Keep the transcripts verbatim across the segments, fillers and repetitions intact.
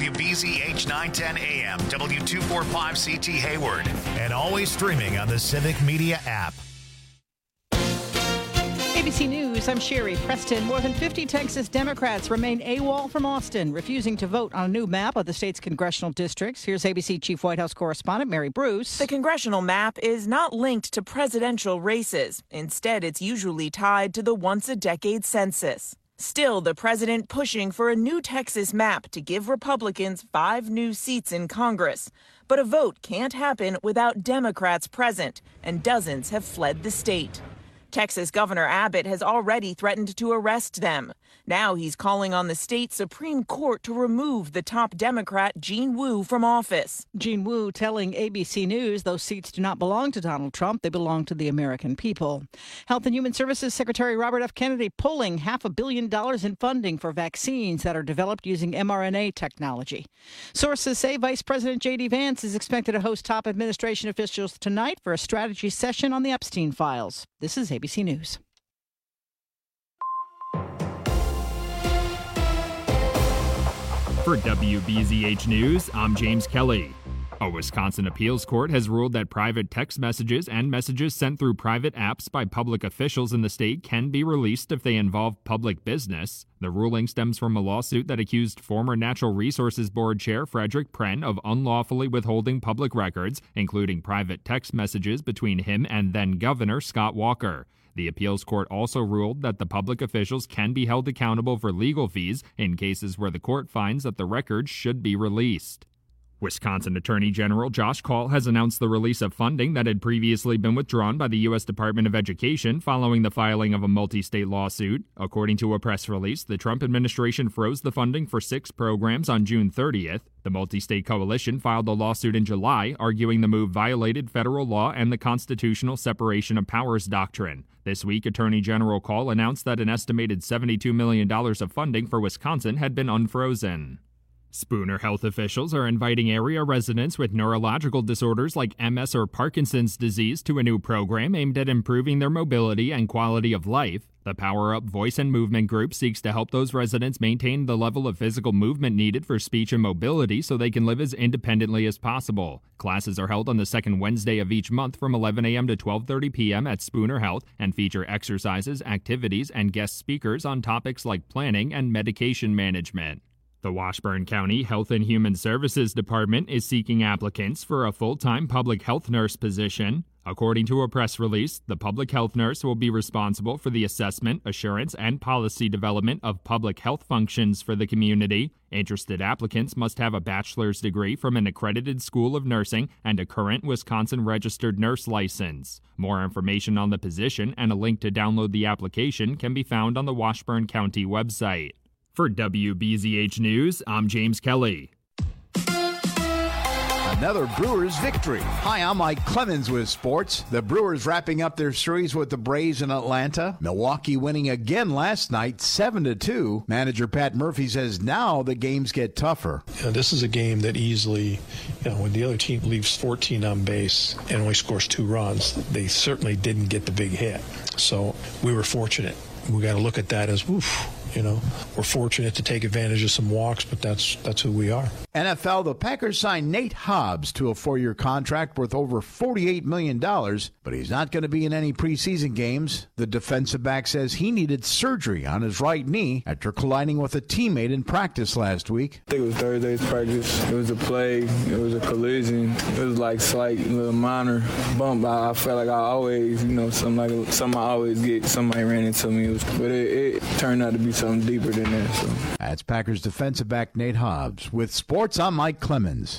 W B Z H nine ten A M, W two forty-five C T Hayward, and always streaming on the Civic Media app. A B C News, I'm Sherry Preston. More than fifty Texas Democrats remain AWOL from Austin, refusing to vote on a new map of the state's congressional districts. Here's A B C Chief White House correspondent Mary Bruce. The congressional map is not linked to presidential races. Instead, it's usually tied to the once-a-decade census. Still, the president pushing for a new Texas map to give Republicans five new seats in Congress. But a vote can't happen without Democrats present, and dozens have fled the state. Texas Governor Abbott has already threatened to arrest them. Now he's calling on the state Supreme Court to remove the top Democrat, Jean Wu, from office. Jean Wu telling A B C News those seats do not belong to Donald Trump. They belong to the American people. Health and Human Services Secretary Robert F. Kennedy pulling half a billion dollars in funding for vaccines that are developed using mRNA technology. Sources say Vice President J D. Vance is expected to host top administration officials tonight for a strategy session on the Epstein files. This is A B C News. For W B Z H News, I'm James Kelly. A Wisconsin appeals court has ruled that private text messages and messages sent through private apps by public officials in the state can be released if they involve public business. The ruling stems from a lawsuit that accused former Natural Resources Board Chair Frederick Pren of unlawfully withholding public records, including private text messages between him and then-Governor Scott Walker. The appeals court also ruled that the public officials can be held accountable for legal fees in cases where the court finds that the records should be released. Wisconsin Attorney General Josh Kaul has announced the release of funding that had previously been withdrawn by the U S Department of Education following the filing of a multi-state lawsuit. According to a press release, the Trump administration froze the funding for six programs on June thirtieth. The multi-state coalition filed a lawsuit in July, arguing the move violated federal law and the constitutional separation of powers doctrine. This week, Attorney General Kaul announced that an estimated seventy-two million dollars of funding for Wisconsin had been unfrozen. Spooner health officials are inviting area residents with neurological disorders like M S or Parkinson's disease to a new program aimed at improving their mobility and quality of life. The Power Up Voice and Movement Group seeks to help those residents maintain the level of physical movement needed for speech and mobility so they can live as independently as possible. Classes are held on the second Wednesday of each month from eleven a.m. to twelve thirty p.m. at Spooner Health and feature exercises, activities, and guest speakers on topics like planning and medication management. The Washburn County Health and Human Services Department is seeking applicants for a full-time public health nurse position. According to a press release, the public health nurse will be responsible for the assessment, assurance, and policy development of public health functions for the community. Interested applicants must have a bachelor's degree from an accredited school of nursing and a current Wisconsin registered nurse license. More information on the position and a link to download the application can be found on the Washburn County website. For W B Z H News, I'm James Kelly. Another Brewers victory. Hi, I'm Mike Clemens with sports. The Brewers wrapping up their series with the Braves in Atlanta. Milwaukee winning again last night, seven to two. Manager Pat Murphy says now the games get tougher. You know, this is a game that easily, you know, when the other team leaves fourteen on base and only scores two runs, they certainly didn't get the big hit. So we were fortunate. We got to look at that as, woof. You know, we're fortunate to take advantage of some walks, but that's that's who we are. N F L, the Packers signed Nate Hobbs to a four-year contract worth over forty-eight million dollars, but he's not going to be in any preseason games. The defensive back says he needed surgery on his right knee after colliding with a teammate in practice last week. I think it was Thursday's practice. It was a play. It was a collision. It was like slight little minor bump. I, I felt like I always, you know, something like something I always get. Somebody ran into me. It was, but it, it turned out to be something deeper than that. So. That's Packers defensive back Nate Hobbs. With sports, I'm Mike Clemens.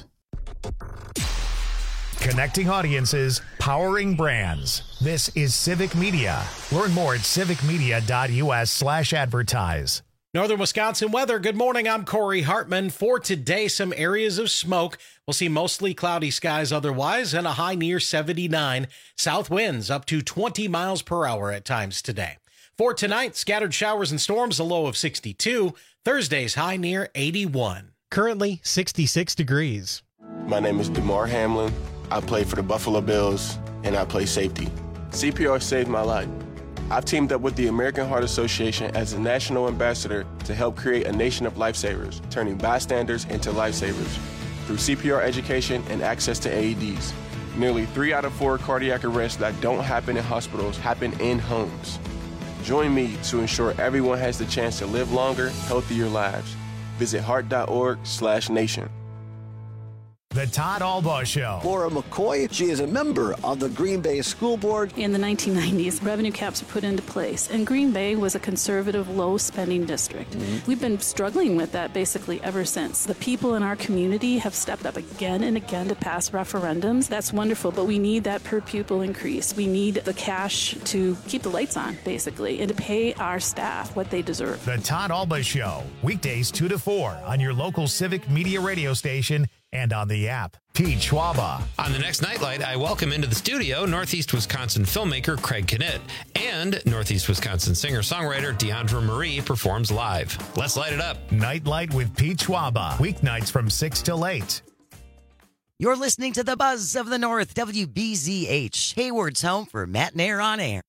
Connecting audiences, powering brands. This is Civic Media. Learn more at civicmedia.us slash advertise. Northern Wisconsin weather. Good morning. I'm Corey Hartman. For today, some areas of smoke. We'll see mostly cloudy skies otherwise and a high near seventy-nine. South winds up to twenty miles per hour at times today. For tonight, scattered showers and storms, a low of sixty-two. Thursday's high near eighty-one. Currently sixty-six degrees. My name is DeMar Hamlin. I play for the Buffalo Bills, and I play safety. C P R saved my life. I've teamed up with the American Heart Association as a national ambassador to help create a nation of lifesavers, turning bystanders into lifesavers through C P R education and access to A E Ds. Nearly three out of four cardiac arrests that don't happen in hospitals happen in homes. Join me to ensure everyone has the chance to live longer, healthier lives. Visit heart.org slash nation. The Todd Albaugh Show. Laura McCoy, she is a member of the Green Bay School Board. In the nineteen nineties, revenue caps were put into place, and Green Bay was a conservative, low-spending district. Mm-hmm. We've been struggling with that basically ever since. The people in our community have stepped up again and again to pass referendums. That's wonderful, but we need that per-pupil increase. We need the cash to keep the lights on, basically, and to pay our staff what they deserve. The Todd Albaugh Show, weekdays two to four on your local Civic Media radio station and on the app. Pete Schwaba. On the next Nightlight, I welcome into the studio Northeast Wisconsin filmmaker Craig Knitt and Northeast Wisconsin singer-songwriter Deandra Marie performs live. Let's light it up. Nightlight with Pete Schwaba. Weeknights from six till eight. You're listening to the Buzz of the North, W B Z H, Hayward's home for Matt and Air on Air.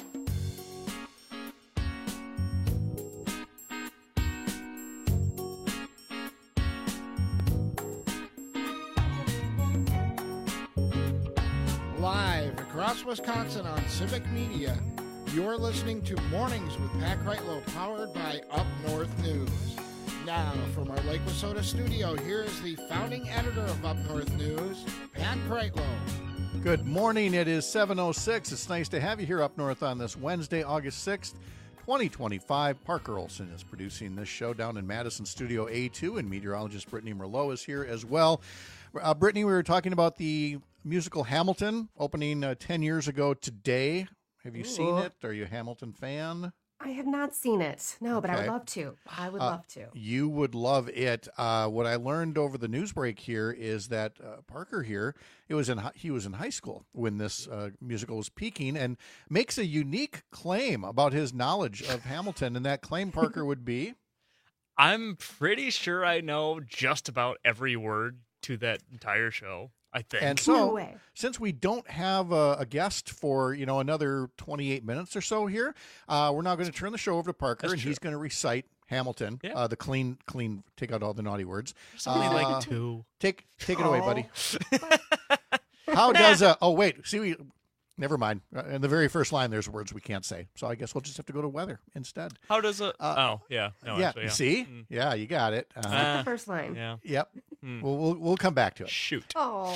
Live across Wisconsin on Civic Media, you're listening to Mornings with Pat Kreitlow, powered by Up North News. Now, from our Lake Wissota studio, here is the founding editor of Up North News, Pat Kreitlow. Good morning. It is seven oh six. It's nice to have you here up north on this Wednesday, August sixth, twenty twenty-five. Parker Olson is producing this show down in Madison Studio A two, and meteorologist Brittany Merlot is here as well. Uh, Brittany, we were talking about the musical Hamilton, opening uh, ten years ago today. Have you Ooh. seen it? Are you a Hamilton fan? I have not seen it. No, but Okay. I would love to. I would Uh, love to. You would love it. Uh, what I learned over the news break here is that uh, Parker here, it was in hi- he was in high school when this uh, musical was peaking, and makes a unique claim about his knowledge of Hamilton. And that claim, Parker, would be? I'm pretty sure I know just about every word to that entire show, I think. And so, since we don't have a, a guest for, you know, another twenty-eight minutes or so here, uh, we're now going to turn the show over to Parker, That's and true. he's going to recite Hamilton, Yeah. uh, the clean, clean, take out all the naughty words. There's only Uh, like two. Take, take it away, Oh. buddy. How does a, oh, wait, see, we, never mind. Uh, In the very first line, there's words we can't say. So I guess we'll just have to go to weather instead. How does a? Uh, oh, yeah. No, yeah, actually, yeah. see? Mm. Yeah, you got it. Uh, Like the first line. Yeah. Yep. Hmm. We'll, we'll we'll come back to it. Shoot. Oh.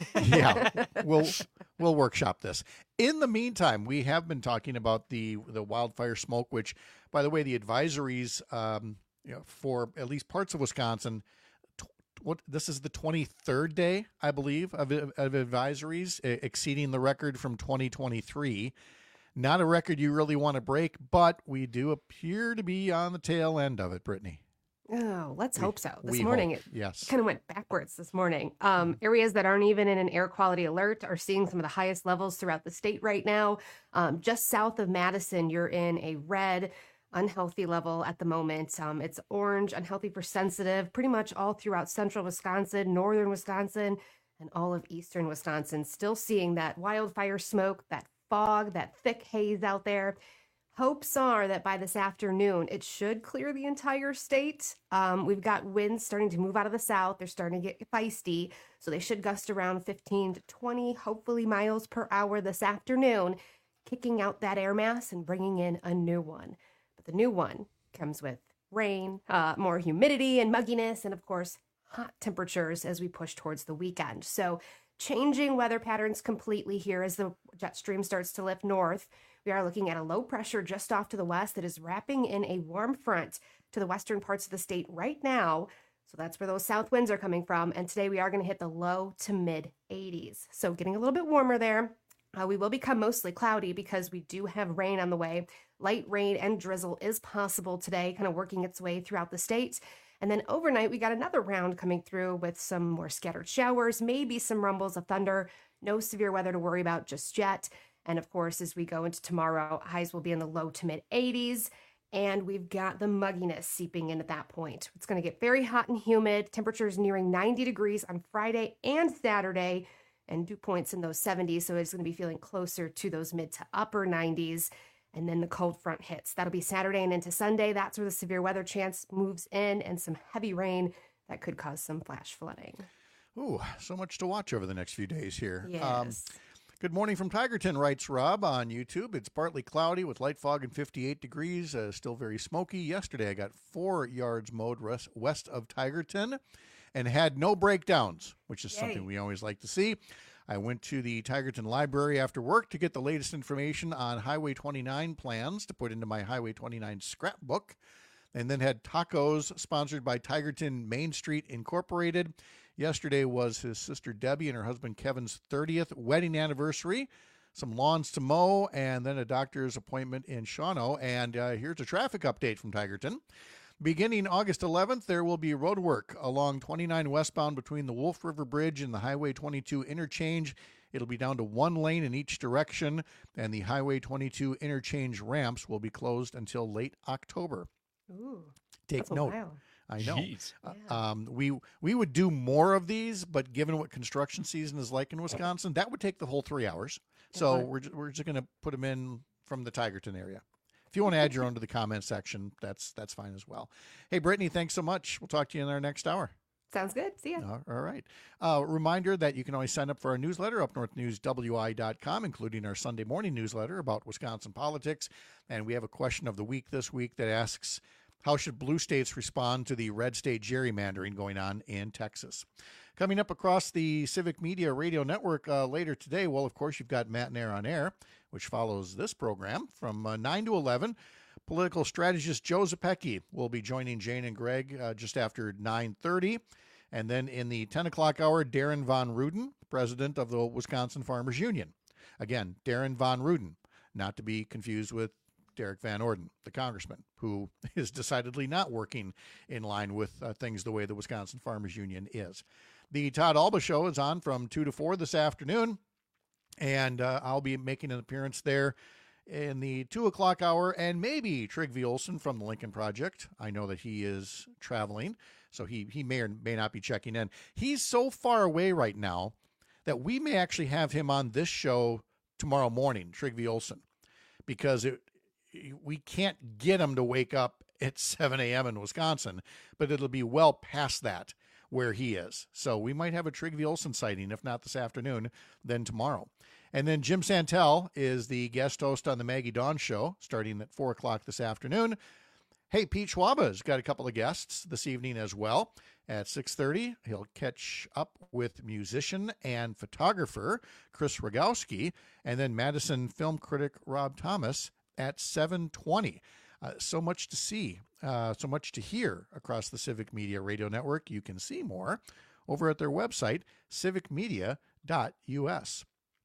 Yeah, we'll we'll workshop this. In the meantime, we have been talking about the the wildfire smoke, which, by the way, the advisories, um, you know, for at least parts of Wisconsin. Tw- what this is the twenty-third day, I believe, of of advisories, e- exceeding the record from twenty twenty-three. Not a record you really want to break, but we do appear to be on the tail end of it, Brittany. Oh, let's We- hope so. This we morning, hope, it yes. kind of went backwards this morning. Um, areas that aren't even in an air quality alert are seeing some of the highest levels throughout the state right now. Um, just south of Madison, you're in a red, unhealthy level at the moment. Um, it's orange, unhealthy for sensitive, pretty much all throughout central Wisconsin, northern Wisconsin, and all of eastern Wisconsin. Still seeing that wildfire smoke, that fog, that thick haze out there. Hopes are that by this afternoon, it should clear the entire state. Um, we've got winds starting to move out of the south. They're starting to get feisty, so they should gust around fifteen to twenty, hopefully miles per hour this afternoon, kicking out that air mass and bringing in a new one. But the new one comes with rain, uh, more humidity and mugginess, and of course, hot temperatures as we push towards the weekend. So changing weather patterns completely here as the jet stream starts to lift north. We are looking at a low pressure just off to the west that is wrapping in a warm front to the western parts of the state right now. So that's where those south winds are coming from. And today we are going to hit the low to mid eighties. So getting a little bit warmer there. Uh, we will become mostly cloudy because we do have rain on the way. Light rain and drizzle is possible today, kind of working its way throughout the state. And then overnight, we got another round coming through with some more scattered showers, maybe some rumbles of thunder. No severe weather to worry about just yet. And of course, as we go into tomorrow, highs will be in the low to mid eighties. And we've got the mugginess seeping in at that point. It's going to get very hot and humid. Temperatures nearing ninety degrees on Friday and Saturday, and dew points in those seventies. So it's going to be feeling closer to those mid to upper nineties. and then the cold front hits. That'll be Saturday and into Sunday. That's where the severe weather chance moves in, and some heavy rain that could cause some flash flooding. Ooh, so much to watch over the next few days here. Yes. Um, good morning from Tigerton, writes Rob on YouTube. It's partly cloudy with light fog and fifty-eight degrees, uh, still very smoky. Yesterday I got four yards mowed rest, west of Tigerton and had no breakdowns, which is Yay. something we always like to see. I went to the Tigerton Library after work to get the latest information on Highway twenty-nine plans to put into my Highway twenty-nine scrapbook, and then had tacos sponsored by Tigerton Main Street Incorporated. Yesterday was his sister Debbie and her husband Kevin's thirtieth wedding anniversary. Some lawns to mow, and then a doctor's appointment in Shawano. And uh, here's a traffic update from Tigerton. Beginning August eleventh, there will be road work along twenty-nine westbound between the Wolf River Bridge and the Highway twenty-two interchange. It'll be down to one lane in each direction, and the Highway twenty-two interchange ramps will be closed until late October. Ooh, Take that's a note. while. I know. Jeez. Uh, um, we we would do more of these, but given what construction season is like in Wisconsin, that would take the whole three hours. So we're ju- we're just going to put them in from the Tigerton area. If you want to add your own to the comment section, that's that's fine as well. Hey, Brittany, thanks so much. We'll talk to you in our next hour. Sounds good. See ya. All all right. Uh, reminder that you can always sign up for our newsletter, up north news w i dot com, including our Sunday morning newsletter about Wisconsin politics. And we have a question of the week this week that asks, how should blue states respond to the red state gerrymandering going on in Texas? Coming up across the Civic Media Radio Network uh, later today, well, of course, you've got Matt Nair on Air, which follows this program from uh, nine to eleven. Political strategist Joe Zepecki will be joining Jane and Greg uh, just after nine thirty. And then in the ten o'clock hour, Darren Von Ruden, president of the Wisconsin Farmers Union. Again, Darren Von Ruden, not to be confused with Derek Van Orden, the congressman, who is decidedly not working in line with uh, things the way the Wisconsin Farmers Union is. The Todd Alba Show is on from two to four this afternoon, and uh, I'll be making an appearance there in the two o'clock hour, and maybe Trygve Olsen from the Lincoln Project. I know that he is traveling, so he, he may or may not be checking in. He's so far away right now that we may actually have him on this show tomorrow morning, Trygve Olsen, because it, we can't get him to wake up at seven a.m. in Wisconsin, but it'll be well past that where he is. So we might have a Trygve Olsen sighting, if not this afternoon, then tomorrow. And then Jim Santel is the guest host on the Maggie Dawn Show, starting at four o'clock this afternoon. Hey, Pete Schwaba's got a couple of guests this evening as well. At six thirty, he'll catch up with musician and photographer Chris Rogowski, and then Madison film critic Rob Thomas at seven twenty. Uh, so much to see, uh, so much to hear across the Civic Media Radio Network. You can see more over at their website, civic media dot u s.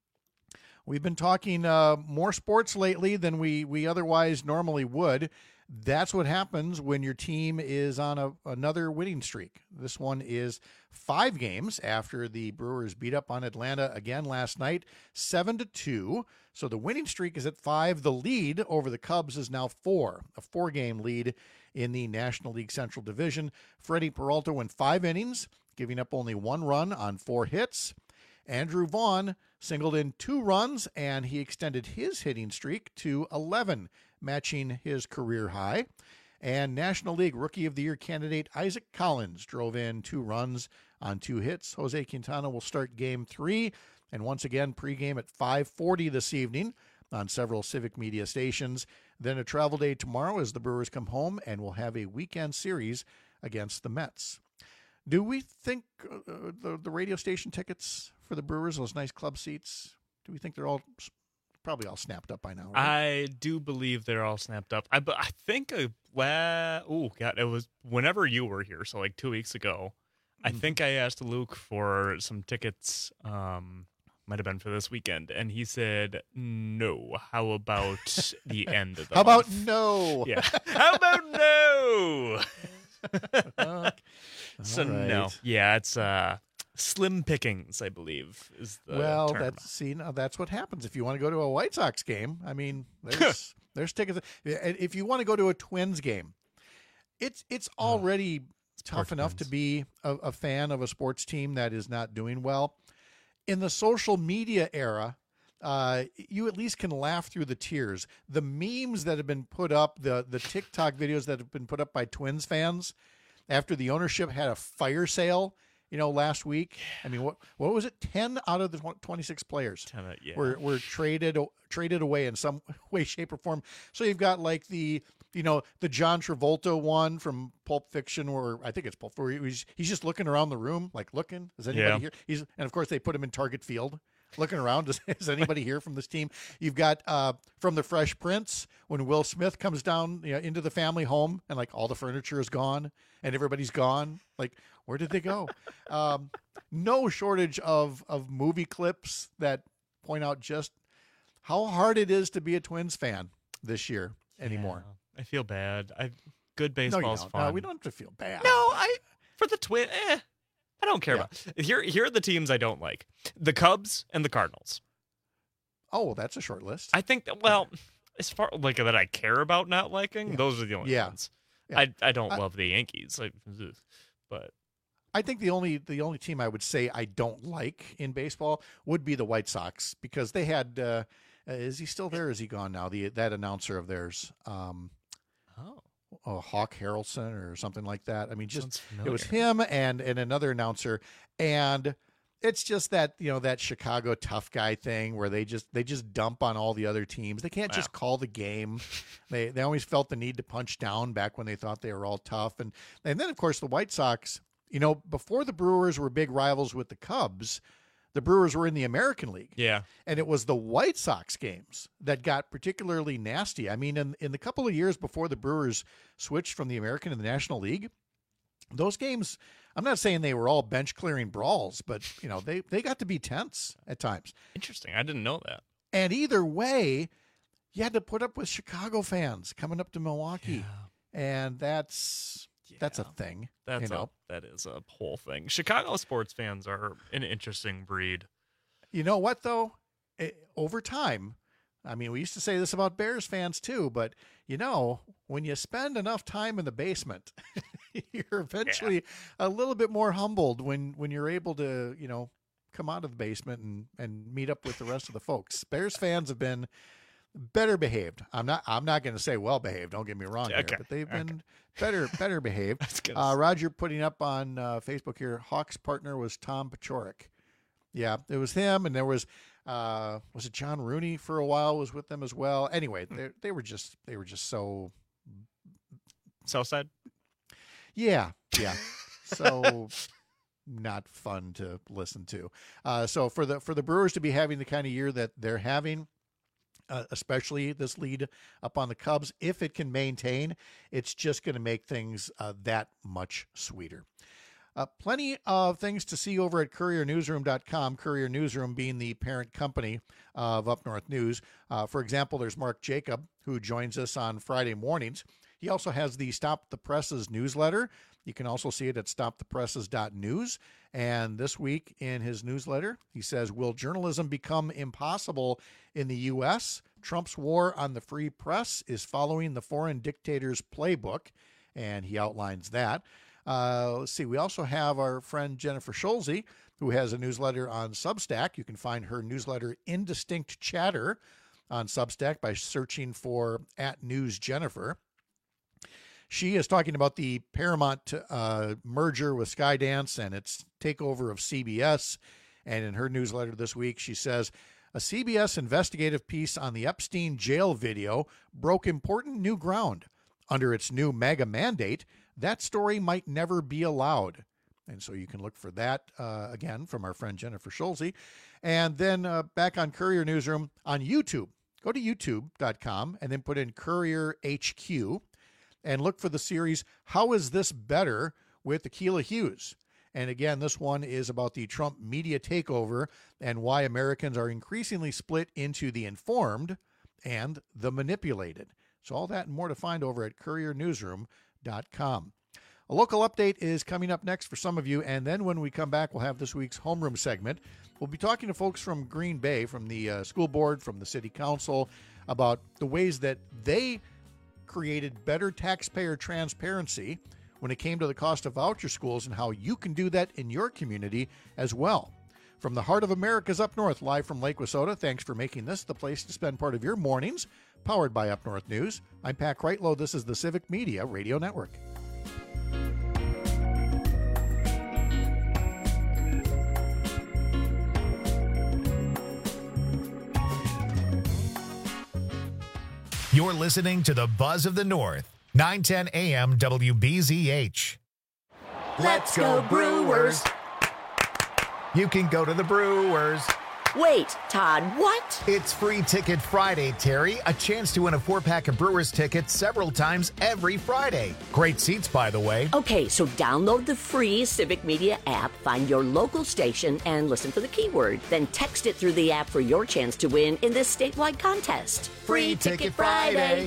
We've been talking uh, more sports lately than we, we otherwise normally would. That's what happens when your team is on a, another winning streak. This one is five games after the Brewers beat up on Atlanta again last night, seven to two. So the winning streak is at five. The lead over the Cubs is now four, a four-game lead in the National League Central Division. Freddie Peralta went five innings, giving up only one run on four hits. Andrew Vaughn singled in two runs, and he extended his hitting streak to eleven, matching his career high. And National League Rookie of the Year candidate Isaac Collins drove in two runs on two hits. Jose Quintana will start game three, and once again pregame at five forty this evening on several Civic Media stations. Then a travel day tomorrow as the Brewers come home, and we'll have a weekend series against the Mets. Do we think uh, the, the radio station tickets for the Brewers, those nice club seats, do we think they're all probably all snapped up by now? Right? I do believe they're all snapped up. I, but I think, uh, well, oh, God, it was whenever you were here, so like two weeks ago, I mm-hmm. think I asked Luke for some tickets, um, might have been for this weekend, and he said, no. How about the end of the How month? about no? Yeah. How about no? So right. no, yeah, it's uh, slim pickings, I believe, is the well. term. That's see, now that's what happens if you want to go to a White Sox game. I mean, there's there's tickets. If you want to go to a Twins game, it's it's already oh, it's tough enough Twins. to be a, a fan of a sports team that is not doing well. In the social media era, uh, you at least can laugh through the tears. The memes that have been put up, the the TikTok videos that have been put up by Twins fans after the ownership had a fire sale, you know, last week. I mean, what what was it? ten out of the twenty-six players ten, yeah. were were traded traded away in some way, shape, or form. So you've got like the you know the John Travolta one from Pulp Fiction, or I think it's Pulp. Where he's he's just looking around the room, like looking. Is anybody Yeah. here? He's and of course they put him in Target Field, looking around. Is, is anybody here from this team? You've got uh, from the Fresh Prince when Will Smith comes down you know, into the family home and like all the furniture is gone and everybody's gone. Like, where did they go? um, no shortage of of movie clips that point out just how hard it is to be a Twins fan this year anymore. Yeah, I feel bad. I good No, you baseball's don't. fun. No, we don't have to feel bad. No, I for the Twin. Eh, I don't care Yeah. about. Here, here are the teams I don't like: the Cubs and the Cardinals. Oh, well, that's a short list. I think that, well, as far like that I care about not liking, Yeah. those are the only Yeah. ones. Yeah. I I don't I- love the Yankees, like, ugh, but I think the only the only team I would say I don't like in baseball would be the White Sox because they had. Uh, uh, is he still there? Or is he gone now? The that announcer of theirs, um, oh, oh Hawk Harrelson or something like that. I mean, just Sounds it was familiar. him and and another announcer, and it's just that you know that Chicago tough guy thing where they just they just dump on all the other teams. They can't just Wow. call the game. They they always felt the need to punch down back when they thought they were all tough, and and then of course the White Sox. You know, before the Brewers were big rivals with the Cubs, the Brewers were in the American League. yeah, And it was the White Sox games that got particularly nasty. I mean, in, in the couple of years before the Brewers switched from the American to the National League, those games, I'm not saying they were all bench clearing brawls, but, you know, they, they got to be tense at times. interesting. I didn't know that. And either way, you had to put up with Chicago fans coming up to Milwaukee. And that's that's a thing. That's you know? a that is a whole thing. Chicago sports fans are an interesting breed. You know what, though? It, over time, I mean, we used to say this about Bears fans, too, but, you know, when you spend enough time in the basement, you're eventually a little bit more humbled when, when you're able to, you know, come out of the basement and, and meet up with the rest of the folks. Bears fans have been better behaved. I'm not I'm not going to say well behaved, don't get me wrong Okay, here, but they've okay. been better better behaved. gonna Uh, Roger putting up on uh, Facebook here, Hawks partner was Tom Paciorek. Yeah, it was him, and there was uh, was it John Rooney for a while was with them as well. Anyway, they they were just they were just so Southside. yeah yeah so not fun to listen to. Uh, so for the for the Brewers to be having the kind of year that they're having. Uh, especially this lead up on the Cubs, if it can maintain, it's just going to make things uh, that much sweeter. Uh, plenty of things to see over at courier newsroom dot com, Courier Newsroom being the parent company of Up North News. Uh, for example, there's Mark Jacob, who joins us on Friday mornings. He also has the Stop the Presses newsletter. You can also see it at stop the presses dot news. And this week in his newsletter, he says, will journalism become impossible in the U S? Trump's war on the free press is following the foreign dictator's playbook. And he outlines that. Uh, let's see. We also have our friend Jennifer Schulze, who has a newsletter on Substack. You can find her newsletter Indistinct Chatter on Substack by searching for at News Jennifer. She is talking about the Paramount uh, merger with Skydance and its takeover of C B S. And in her newsletter this week, she says, a C B S investigative piece on the Epstein jail video broke important new ground. Under its new mega mandate, that story might never be allowed. And so you can look for that, uh, again, from our friend Jennifer Schulze. And then uh, back on Courier Newsroom on YouTube. Go to youtube dot com and then put in Courier H Q. And look for the series, How Is This Better? With Akilah Hughes. And again, this one is about the Trump media takeover and why Americans are increasingly split into the informed and the manipulated. So all that and more to find over at courier newsroom dot com. A local update is coming up next for some of you. And then when we come back, we'll have this week's homeroom segment. We'll be talking to folks from Green Bay, from the uh, school board, from the city council, about the ways that they created better taxpayer transparency when it came to the cost of voucher schools and how you can do that in your community as well. From the heart of America's Up North, live from Lake Wissota, thanks for making this the place to spend part of your mornings. Powered by Up North News. I'm Pat Kreitlow. This is the Civic Media Radio Network. You're listening to the Buzz of the North, nine ten A M W B Z H. Let's go Brewers! You can go to the Brewers. Wait, Todd, what? It's Free Ticket Friday, Terry. A chance to win a four-pack of Brewers tickets several times every Friday. Great seats, by the way. Okay, so download the free Civic Media app, find your local station, and listen for the keyword. Then text it through the app for your chance to win in this statewide contest. Free Ticket Friday.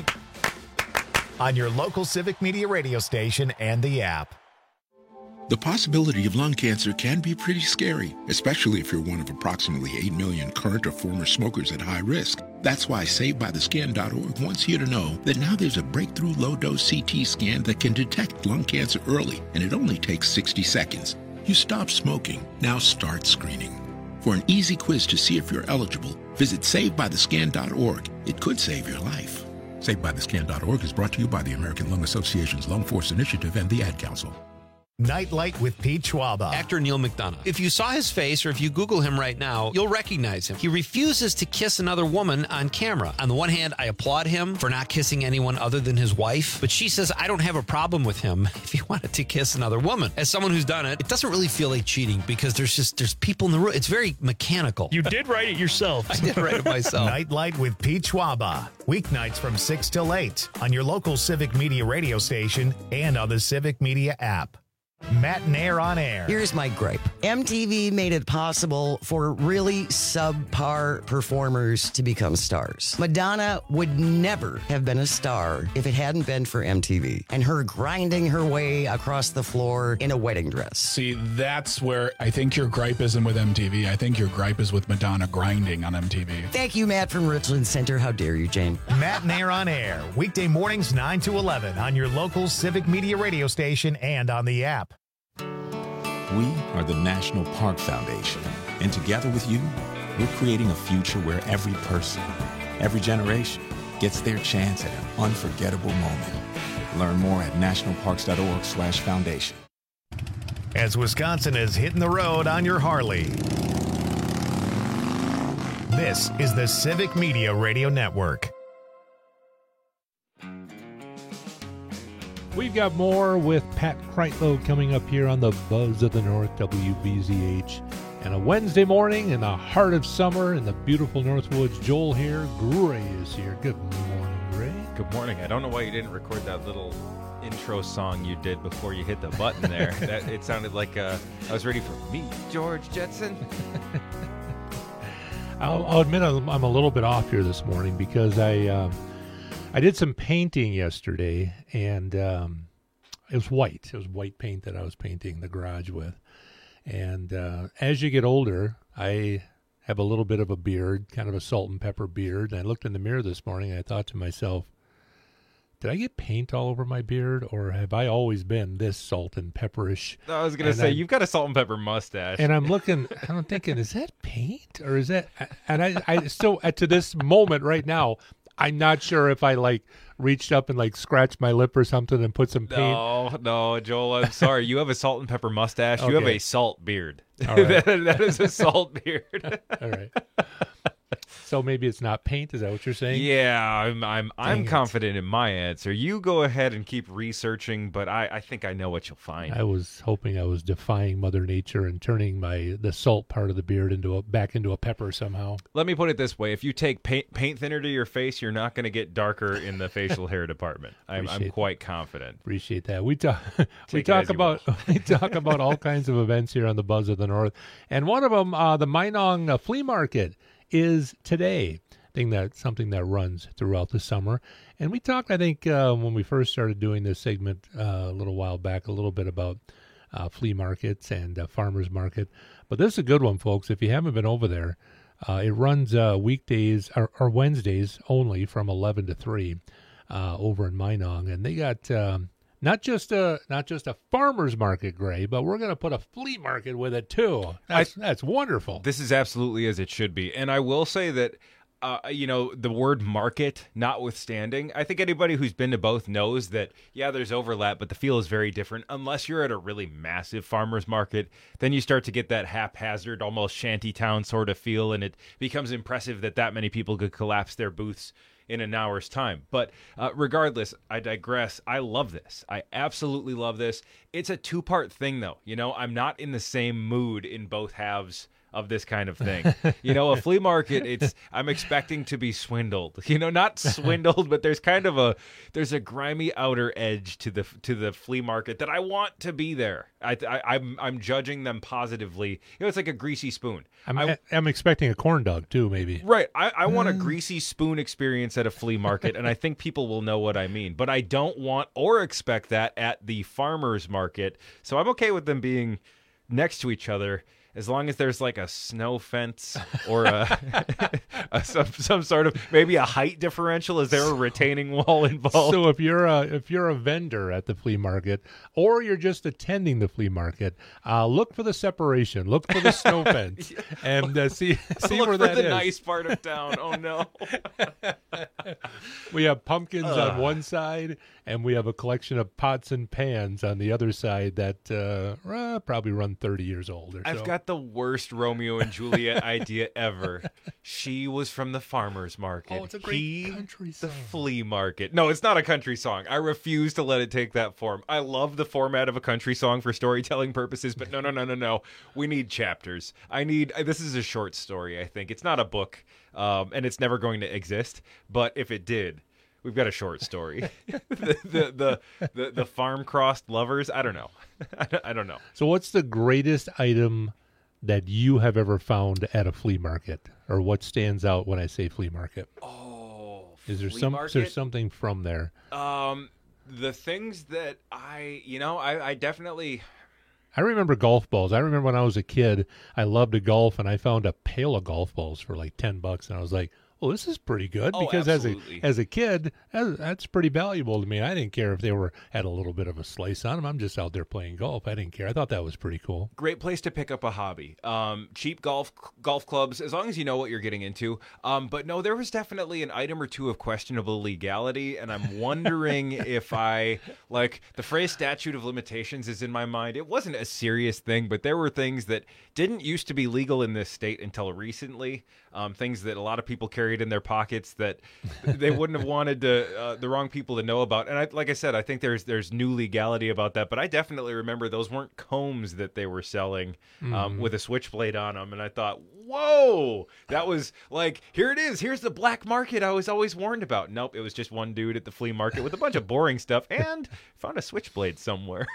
On your local Civic Media radio station and the app. The possibility of lung cancer can be pretty scary, especially if you're one of approximately eight million current or former smokers at high risk. That's why Saved By The Scan dot org wants you to know that now there's a breakthrough low-dose C T scan that can detect lung cancer early, and it only takes sixty seconds. You stop smoking, now start screening. For an easy quiz to see if you're eligible, visit Saved By The Scan dot org. It could save your life. Saved By The Scan dot org is brought to you by the American Lung Association's Lung Force Initiative and the Ad Council. Nightlight with Pete Schwaba. Actor Neil McDonough. If you saw his face or if you Google him right now, you'll recognize him. He refuses to kiss another woman on camera. On the one hand, I applaud him for not kissing anyone other than his wife, but she says I don't have a problem with him if he wanted to kiss another woman. As someone who's done it, it doesn't really feel like cheating because there's just there's people in the room. It's very mechanical. You did write it yourself. I did write it myself. Nightlight with Pete Schwaba. Weeknights from six till eight on your local Civic Media radio station and on the Civic Media app. Mattinaire on Air. Here's my gripe. M T V made it possible for really subpar performers to become stars. Madonna would never have been a star if it hadn't been for M T V and her grinding her way across the floor in a wedding dress. See, that's where I think your gripe isn't with M T V. I think your gripe is with Madonna grinding on M T V. Thank you, Matt from Richland Center. How dare you, Jane? Mattinaire on Air. Weekday mornings nine to eleven on your local Civic Media radio station and on the app. We are the National Park Foundation, and together with you, we're creating a future where every person, every generation, gets their chance at an unforgettable moment. Learn more at national parks dot org slash foundation. As Wisconsin is hitting the road on your Harley. This is the Civic Media Radio Network. We've got more with Pat Kreitlow coming up here on the Buzz of the North, W B Z H. And a Wednesday morning in the heart of summer in the beautiful Northwoods. Joel here. Gray is here. Good morning, Gray. Good morning. I don't know why you didn't record that little intro song you did before you hit the button there. that, it sounded like uh, I was ready for Meet George Jetson. I'll, I'll admit I'm, I'm a little bit off here this morning because I... Uh, I did some painting yesterday, and um, it was white. It was white paint that I was painting the garage with. And uh, as you get older, I have a little bit of a beard, kind of a salt and pepper beard. And I looked in the mirror this morning, and I thought to myself, did I get paint all over my beard, or have I always been this salt and pepperish? I was going to say, I'm, you've got a salt and pepper mustache. And I'm looking, and I'm thinking, is that paint, or is that? And I, I still, to this moment right now, I'm not sure if I like reached up and like scratched my lip or something and put some paint. No, no, Joel, I'm sorry. You have a salt and pepper mustache. Okay. You have a salt beard. All right. that, that is a salt beard. All right. So maybe it's not paint. Is that what you're saying? Yeah, I'm I'm I'm Dang confident in my answer. You go ahead and keep researching, but I, I think I know what you'll find. I was hoping I was defying Mother Nature and turning my the salt part of the beard into a back into a pepper somehow. Let me put it this way: if you take paint paint thinner to your face, you're not going to get darker in the facial hair department. I'm I'm quite confident. Appreciate that. We talk we talk about we talk about all kinds of events here on the Buzz of the North, and one of them, uh, the Minong uh, Flea Market, is today. Thing that something that runs throughout the summer, and we talked, I think, uh, when we first started doing this segment uh, a little while back, a little bit about uh, flea markets and uh, farmers market. But this is a good one, folks. If you haven't been over there, uh, it runs uh, weekdays or, or Wednesdays only from eleven to three uh, over in Minong, and they got um, not just a not just a farmer's market, Gray, but we're going to put a flea market with it too. That's I, that's wonderful. This is absolutely as it should be. And I will say that Uh, you know, the word market notwithstanding, I think anybody who's been to both knows that, yeah, there's overlap, but the feel is very different. Unless you're at a really massive farmer's market, then you start to get that haphazard, almost shantytown sort of feel, and it becomes impressive that that many people could collapse their booths in an hour's time. But uh, regardless, I digress. I love this. I absolutely love this. It's a two-part thing, though. You know, I'm not in the same mood in both halves of this kind of thing. You know, a flea market, it's I'm expecting to be swindled. You know, not swindled, but there's kind of a there's a grimy outer edge to the to the flea market that I want to be there. I, I I'm I'm judging them positively. You know, it's like a greasy spoon. I'm I, I'm expecting a corn dog too, maybe. Right. I, I want a greasy spoon experience at a flea market, and I think people will know what I mean. But I don't want or expect that at the farmer's market. So I'm okay with them being next to each other, as long as there's like a snow fence or a, a some some sort of maybe a height differential. Is there a retaining wall involved? So if you're a if you're a vendor at the flea market, or you're just attending the flea market, uh, look for the separation. Look for the snow fence, Yeah. and uh, see see Look where for that the is. nice part of town. Oh no. We have pumpkins Ugh. on one side, and we have a collection of pots and pans on the other side that uh, uh, probably run thirty years old or so. I've got the worst Romeo and Juliet idea ever. She was from the farmer's market. Oh, it's a great he, country the song. flea market. No, it's not a country song. I refuse to let it take that form. I love the format of a country song for storytelling purposes, but no, no, no, no, no. We need chapters. I need. This is a short story. I think it's not a book, um, and it's never going to exist. But if it did, we've got a short story. the, the, the the the farm crossed lovers. I don't know. I don't, I don't know. So what's the greatest item that you have ever found at a flea market, or what stands out when I say flea market? Oh, is there flea some market? is there something from there? Um, the things that I, you know, I, I definitely. I remember golf balls. I remember when I was a kid, I loved to golf, and I found a pail of golf balls for like ten bucks, and I was like, well, this is pretty good, Oh, because absolutely. as a as a kid, that, that's pretty valuable to me. I didn't care if they were had a little bit of a slice on them. I'm just out there playing golf. I didn't care. I thought that was pretty cool. Great place to pick up a hobby. Um, cheap golf golf clubs, as long as you know what you're getting into. Um, but no, there was definitely an item or two of questionable legality, and I'm wondering if I, like, the phrase statute of limitations is in my mind. It wasn't a serious thing, but there were things that didn't used to be legal in this state until recently. Um, things that a lot of people carried in their pockets that they wouldn't have wanted to, uh, the wrong people to know about. And I, like I said, I think there's there's new legality about that. But I definitely remember those weren't combs that they were selling um, Mhm. with a switchblade on them. And I thought, whoa, that was like, here it is. Here's the black market I was always warned about. Nope, it was just one dude at the flea market with a bunch of boring stuff and found a switchblade somewhere.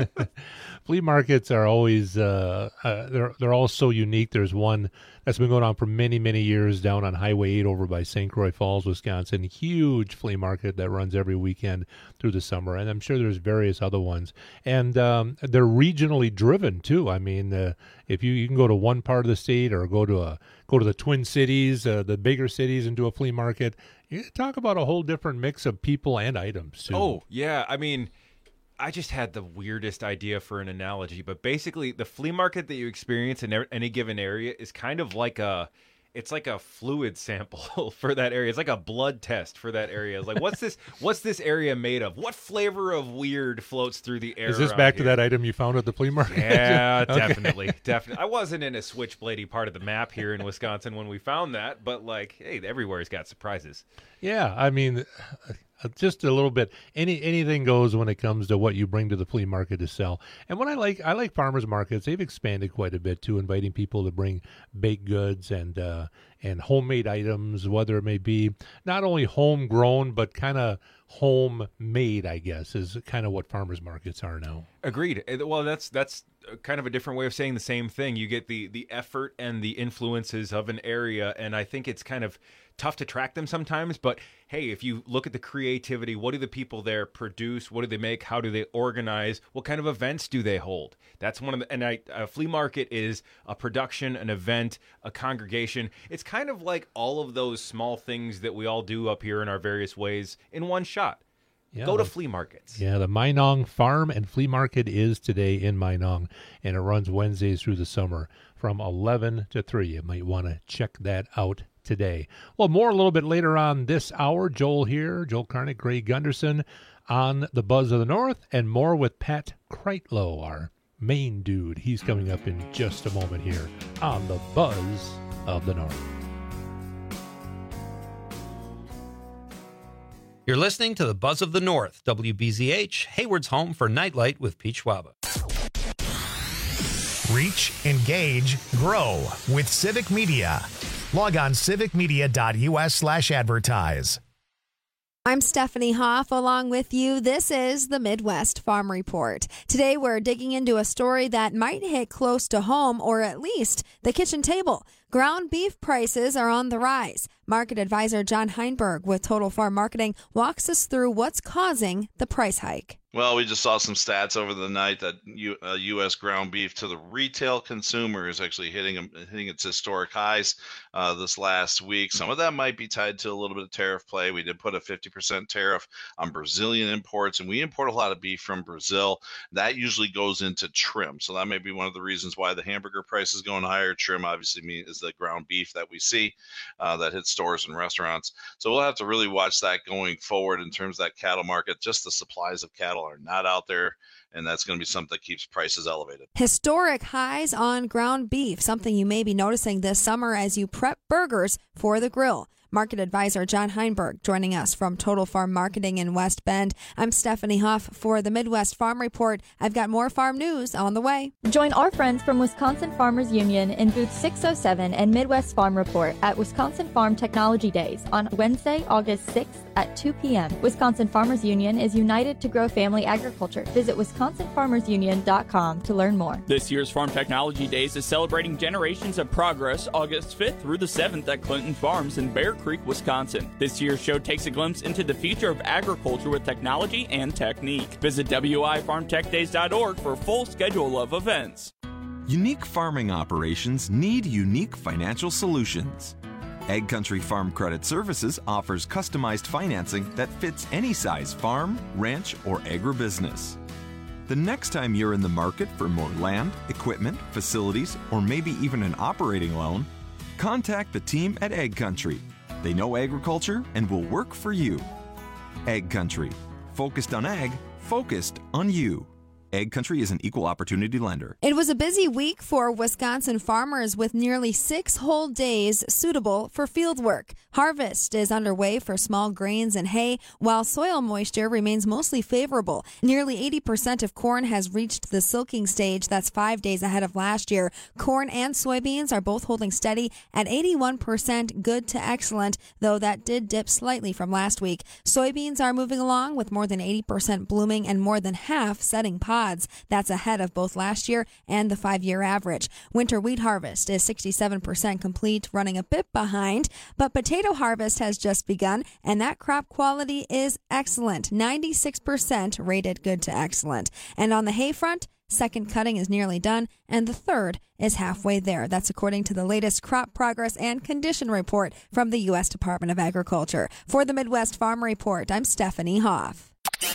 Flea markets are always uh, uh, they're they're all so unique. There's one that's been going on for many many years down on Highway eight over by Saint Croix Falls, Wisconsin. Huge flea market that runs every weekend through the summer, and I'm sure there's various other ones. And um, they're regionally driven too. I mean, uh, if you you can go to one part of the state or go to a go to the Twin Cities, uh, the bigger cities, and do a flea market. You talk about a whole different mix of people and items too. Oh, yeah. I mean, I just had the weirdest idea for an analogy, but basically the flea market that you experience in any given area is kind of like a, it's like a fluid sample for that area. It's like a blood test for that area. It's like, what's this, what's this area made of? What flavor of weird floats through the air? Is this around back here? to that item you found at the flea market? Yeah, Okay. definitely, definitely. I wasn't in a switchbladey part of the map here in Wisconsin when we found that, but like, hey, everywhere's got surprises. Yeah, I mean, uh, just a little bit. Any anything goes when it comes to what you bring to the flea market to sell. And what I like, I like farmers markets. They've expanded quite a bit too, inviting people to bring baked goods and uh, and homemade items, whether it may be not only homegrown but kind of homemade. I guess is kind of what farmers markets are now. Agreed. Uh, Well, that's that's kind of a different way of saying the same thing. You get the the effort and the influences of an area, and I think it's kind of tough to track them sometimes. But hey, if you look at the creativity, what do the people there produce? What do they make? How do they organize? What kind of events do they hold? That's one of the. And I, a flea market is a production, an event, a congregation. It's kind of like all of those small things that we all do up here in our various ways in one shot. Yeah, Go to the- flea markets. Yeah, the Minong Farm and Flea Market is today in Minong, and it runs Wednesdays through the summer from eleven to three. You might want to check that out today. Well, more a little bit later on this hour. Joel here, Joel Karnick, Gray Gunderson on the Buzz of the North, and more with Pat Kreitlow, our main dude. He's coming up in just a moment here on the Buzz of the North. You're listening to the Buzz of the North, W B Z H, Hayward's home for Nightlight with Pete Schwaba. Reach, engage, grow with Civic Media. Log on civicmedia.us slash advertise. I'm Stephanie Hoff along with you. This is the Midwest Farm Report. Today we're digging into a story that might hit close to home, or at least the kitchen table. Ground beef prices are on the rise. Market advisor John Heinberg with Total Farm Marketing walks us through what's causing the price hike. Well, we just saw some stats over the night that U, uh, U S ground beef to the retail consumer is actually hitting hitting its historic highs uh, this last week. Some of that might be tied to a little bit of tariff play. We did put a fifty percent tariff on Brazilian imports, and we import a lot of beef from Brazil. That usually goes into trim, so that may be one of the reasons why the hamburger price is going higher. Trim obviously means is the ground beef that we see uh, that hits stores and restaurants. So we'll have to really watch that going forward in terms of that cattle market. Just the supplies of cattle are not out there, and that's going to be something that keeps prices elevated. Historic highs on ground beef, something you may be noticing this summer as you prep burgers for the grill. Market advisor John Heinberg joining us from Total Farm Marketing in West Bend. I'm Stephanie Huff for the Midwest Farm Report. I've got more farm news on the way. Join our friends from Wisconsin Farmers Union in booth six oh seven and Midwest Farm Report at Wisconsin Farm Technology Days on Wednesday, August sixth at two p.m. Wisconsin Farmers Union is united to grow family agriculture. Visit wisconsin farmers union dot com to learn more. This year's Farm Technology Days is celebrating generations of progress August fifth through the seventh at Clinton Farms in Bear Creek, Wisconsin. This year's show takes a glimpse into the future of agriculture with technology and technique. Visit w i farm tech days dot org for a full schedule of events. Unique farming operations need unique financial solutions. Ag Country Farm Credit Services offers customized financing that fits any size farm, ranch, or agribusiness. The next time you're in the market for more land, equipment, facilities, or maybe even an operating loan, contact the team at Ag Country. They know agriculture and will work for you. Ag Country. Focused on ag, focused on you. Ag Country is an equal opportunity lender. It was a busy week for Wisconsin farmers with nearly six whole days suitable for field work. Harvest is underway for small grains and hay, while soil moisture remains mostly favorable. Nearly eighty percent of corn has reached the silking stage. That's five days ahead of last year. Corn and soybeans are both holding steady at eighty-one percent good to excellent, though that did dip slightly from last week. Soybeans are moving along with more than eighty percent blooming and more than half setting pods. That's ahead of both last year and the five-year average. Winter wheat harvest is sixty-seven percent complete, running a bit behind, but potato harvest has just begun, and that crop quality is excellent, ninety-six percent rated good to excellent. And on the hay front, second cutting is nearly done, and the third is halfway there. That's according to the latest crop progress and condition report from the U S Department of Agriculture. For the Midwest Farm Report, I'm Stephanie Hoff.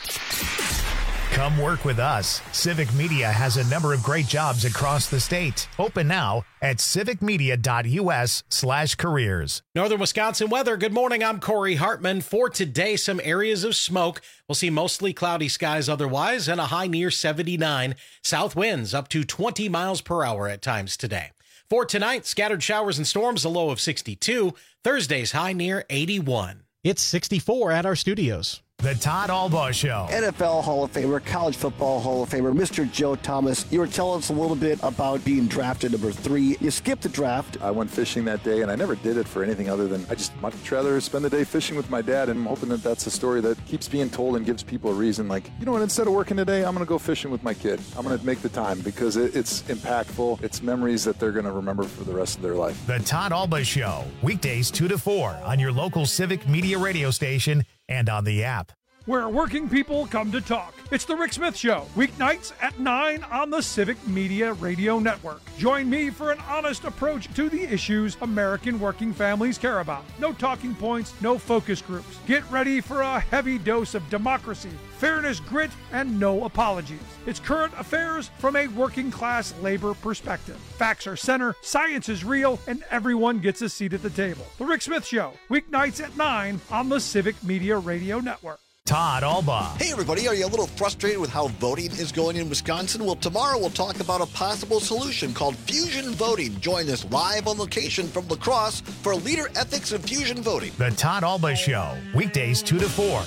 Come work with us. Civic Media has a number of great jobs across the state. Open now at civicmedia.us slash careers. Northern Wisconsin weather. Good morning. I'm Corey Hartman. For today, some areas of smoke. We'll see mostly cloudy skies otherwise and a high near seventy-nine. South winds up to twenty miles per hour at times today. For tonight, scattered showers and storms, a low of sixty-two. Thursday's high near eighty-one. It's sixty-four at our studios. The Todd Albaugh Show. N F L Hall of Famer, College Football Hall of Famer, Mister Joe Thomas. You were telling us a little bit about being drafted number three. You skipped the draft. I went fishing that day, and I never did it for anything other than I just much rather spend the day fishing with my dad, and I'm hoping that that's a story that keeps being told and gives people a reason. Like, you know what, instead of working today, I'm going to go fishing with my kid. I'm going to make the time because it, it's impactful. It's memories that they're going to remember for the rest of their life. The Todd Albaugh Show, weekdays two to four on your local Civic Media radio station and on the app. where working people come to talk. It's The Rick Smith Show, weeknights at nine on the Civic Media Radio Network. Join me for an honest approach to the issues American working families care about. No talking points, no focus groups. Get ready for a heavy dose of democracy, fairness, grit, and no apologies. It's current affairs from a working class labor perspective. Facts are center, science is real, and everyone gets a seat at the table. The Rick Smith Show, weeknights at nine on the Civic Media Radio Network. Todd Alba. Hey, everybody. Are you a little frustrated with how voting is going in Wisconsin? Well, tomorrow we'll talk about a possible solution called fusion voting. Join us live on location from La Crosse for Leader Ethics and Fusion Voting. The Todd Alba Show, weekdays two to four.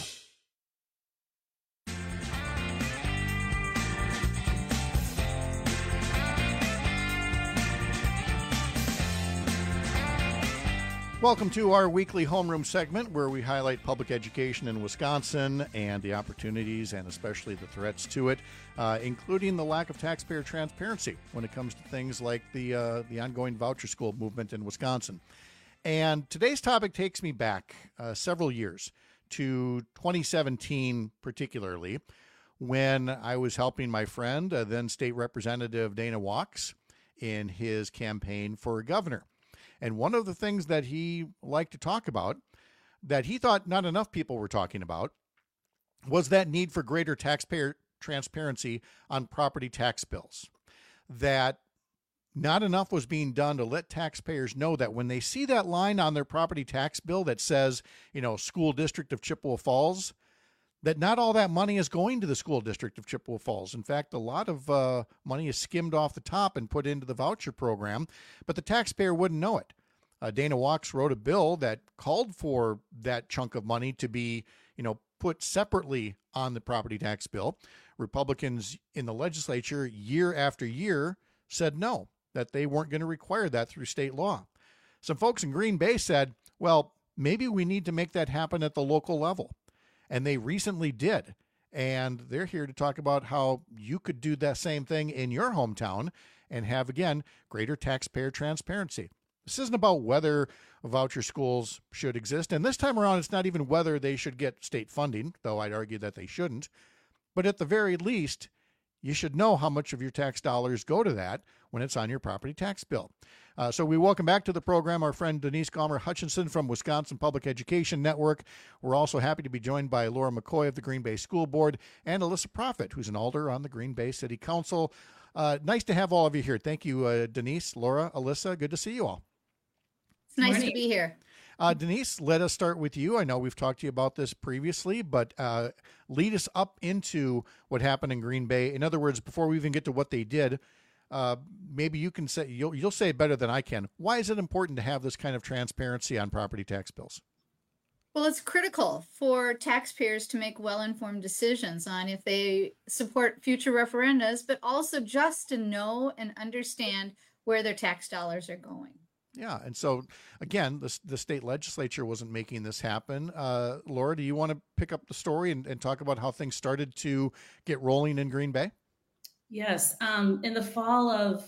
Welcome to our weekly homeroom segment where we highlight public education in Wisconsin and the opportunities and especially the threats to it, uh, including the lack of taxpayer transparency when it comes to things like the uh, the ongoing voucher school movement in Wisconsin. And today's topic takes me back uh, several years to twenty seventeen particularly, when I was helping my friend, uh, then State Representative Dana Wachs, in his campaign for governor. And one of the things that he liked to talk about, that he thought not enough people were talking about, was that need for greater taxpayer transparency on property tax bills. That not enough was being done to let taxpayers know that when they see that line on their property tax bill that says, you know, School District of Chippewa Falls, that not all that money is going to the School District of Chippewa Falls. In fact, a lot of uh, money is skimmed off the top and put into the voucher program, but the taxpayer wouldn't know it. Uh, Dana Wachs wrote a bill that called for that chunk of money to be, you know, put separately on the property tax bill. Republicans in the legislature year after year said no, that they weren't going to require that through state law. Some folks in Green Bay said, well, maybe we need to make that happen at the local level. And they recently did. And they're here to talk about how you could do that same thing in your hometown and have, again, greater taxpayer transparency. This isn't about whether voucher schools should exist. And this time around, it's not even whether they should get state funding, though I'd argue that they shouldn't. But at the very least, you should know how much of your tax dollars go to that when it's on your property tax bill. Uh, so we welcome back to the program our friend Denise Gomer Hutchinson from Wisconsin Public Education Network. We're also happy to be joined by Laura McCoy of the Green Bay School Board and Alyssa Proffitt, who's an alder on the Green Bay City Council. Uh, nice to have all of you here. Thank you, uh, Denise, Laura, Alyssa. Good to see you all. It's nice Morning. to be here. Uh, Denise, let us start with you. I know we've talked to you about this previously, but uh, lead us up into what happened in Green Bay. In other words, before we even get to what they did, uh, maybe you can say, you'll, you'll say it better than I can. Why is it important to have this kind of transparency on property tax bills? Well, it's critical for taxpayers to make well-informed decisions on if they support future referendums, but also just to know and understand where their tax dollars are going. Yeah. And so, again, the, the state legislature wasn't making this happen. Uh, Laura, do you want to pick up the story and, and talk about how things started to get rolling in Green Bay? Yes. Um, in the fall of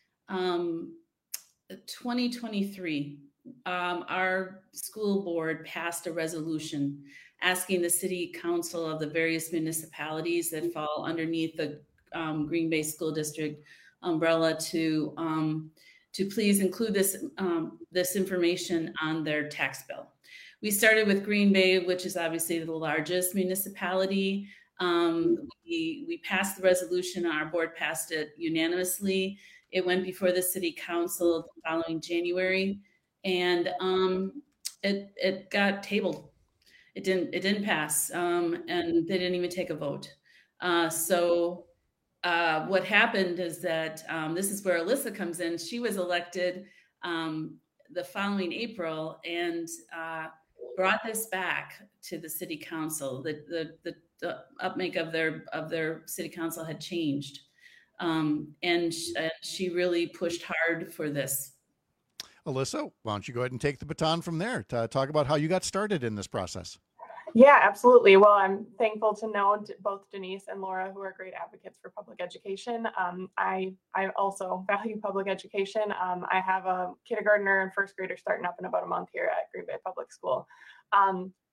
um, twenty twenty-three, um, our school board passed a resolution asking the city council of the various municipalities that fall underneath the um, Green Bay School District umbrella to um, to please include this um, this information on their tax bill. We started with Green Bay, which is obviously the largest municipality. Um, we, we passed the resolution, our board passed it unanimously. It went before the city council the following January, and um, it it got tabled. It didn't it didn't pass, um, and they didn't even take a vote. Uh, so uh, what happened is that um, this is where Alyssa comes in. She was elected um, the following April and uh, brought this back to the city council. The the the, the upmake of their of their city council had changed, um, and sh- uh, she really pushed hard for this. Alyssa, why don't you go ahead and take the baton from there to talk about how you got started in this process? Yeah, absolutely. Well, I'm thankful to know both Denise and Laura, who are great advocates for public education. Um, I I also value public education. Um, I have a kindergartner and first grader starting up in about a month here at Green Bay Public School. Um,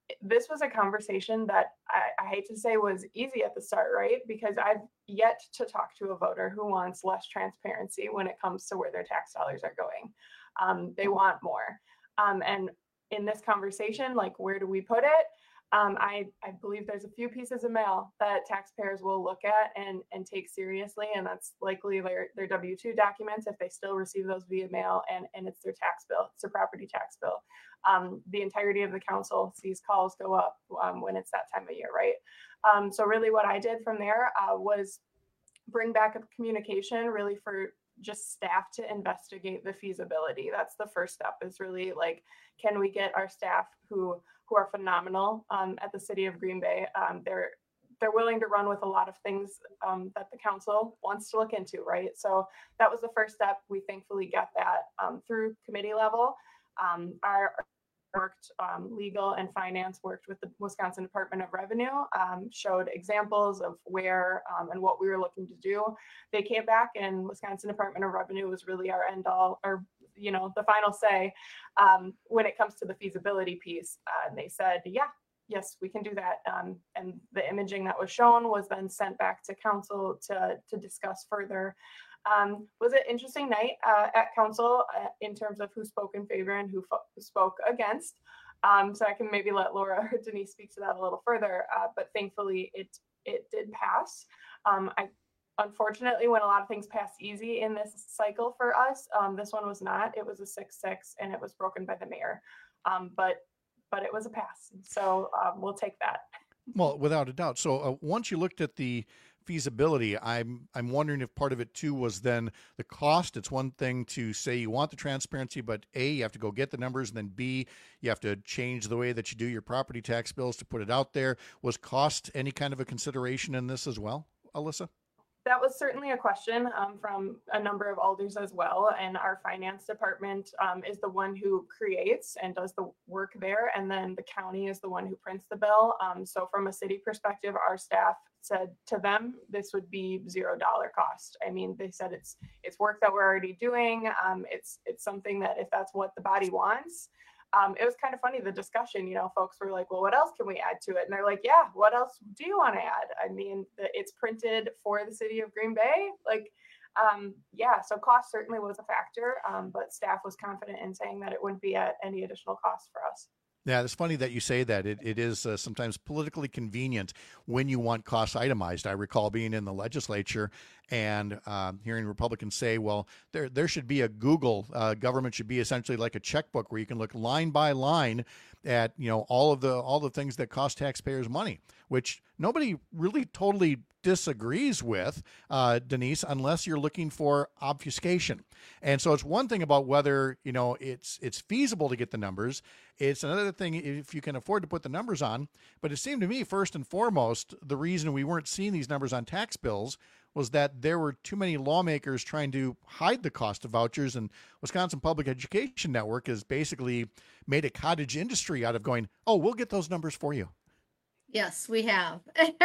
this was a conversation that I, I hate to say was easy at the start, right? Because I've yet to talk to a voter who wants less transparency when it comes to where their tax dollars are going. Um, they want more. Um, and in this conversation, like, where do we put it? Um, I, I believe there's a few pieces of mail that taxpayers will look at and, and take seriously, and that's likely their, their W two documents if they still receive those via mail, and, and it's their tax bill, it's their property tax bill. Um, the entirety of the council sees calls go up um, when it's that time of year, right? Um, so really what I did from there uh, was bring back up communication really for just staff to investigate the feasibility. That's the first step, is really like, can we get our staff who who are phenomenal um, at the city of Green Bay? Um, they're they're willing to run with a lot of things um, that the council wants to look into, right? So that was the first step. We thankfully got that um, through committee level. Um, our worked um, legal and finance worked with the Wisconsin Department of Revenue, um, showed examples of where um, and what we were looking to do. They came back, and Wisconsin Department of Revenue was really our end all, or you know, the final say um, when it comes to the feasibility piece. Uh, and they said, yeah, yes, we can do that. Um, and the imaging that was shown was then sent back to council to to discuss further. Um, was an interesting night uh, at council uh, in terms of who spoke in favor and who fo- spoke against. Um, so I can maybe let Laura or Denise speak to that a little further. Uh, but thankfully, it it did pass. Um, I unfortunately, when a lot of things pass easy in this cycle for us, um, this one was not. It was a six six, and it was broken by the mayor. Um, but but it was a pass. So um, we'll take that. Well, without a doubt. So uh, once you looked at the feasibility, I'm I'm wondering if part of it too was then the cost. It's one thing to say you want the transparency, but A, you have to go get the numbers, and then B, you have to change the way that you do your property tax bills to put it out there. Was cost any kind of a consideration in this as well, Alyssa? That was certainly a question um, from a number of alders as well. And our finance department um, is the one who creates and does the work there. And then the county is the one who prints the bill. Um, so from a city perspective, our staff said to them, this would be zero dollar cost. I mean, they said it's it's work that we're already doing. Um, it's it's something that if that's what the body wants. Um, it was kind of funny, the discussion, you know, folks were like, well, what else can we add to it? And they're like, yeah, what else do you want to add? I mean, the, it's printed for the city of Green Bay. Like, um, yeah, so cost certainly was a factor, um, but staff was confident in saying that it wouldn't be at any additional cost for us. Yeah, it's funny that you say that. It, it is uh, sometimes politically convenient when you want costs itemized. I recall being in the legislature and uh, hearing Republicans say, well, there there should be a Google. Uh, government should be essentially like a checkbook where you can look line by line at, you know, all of the all the things that cost taxpayers money, which nobody really totally disagrees with, uh, Denise, unless you're looking for obfuscation. And so it's one thing about whether, you know, it's it's feasible to get the numbers. It's another thing if you can afford to put the numbers on. But it seemed to me, first and foremost, the reason we weren't seeing these numbers on tax bills was that there were too many lawmakers trying to hide the cost of vouchers. And Wisconsin Public Education Network has basically made a cottage industry out of going, oh, we'll get those numbers for you. Yes, we have.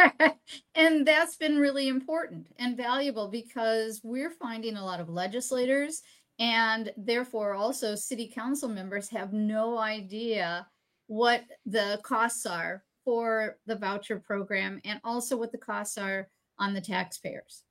And that's been really important and valuable because we're finding a lot of legislators and therefore also city council members have no idea what the costs are for the voucher program and also what the costs are on the taxpayers.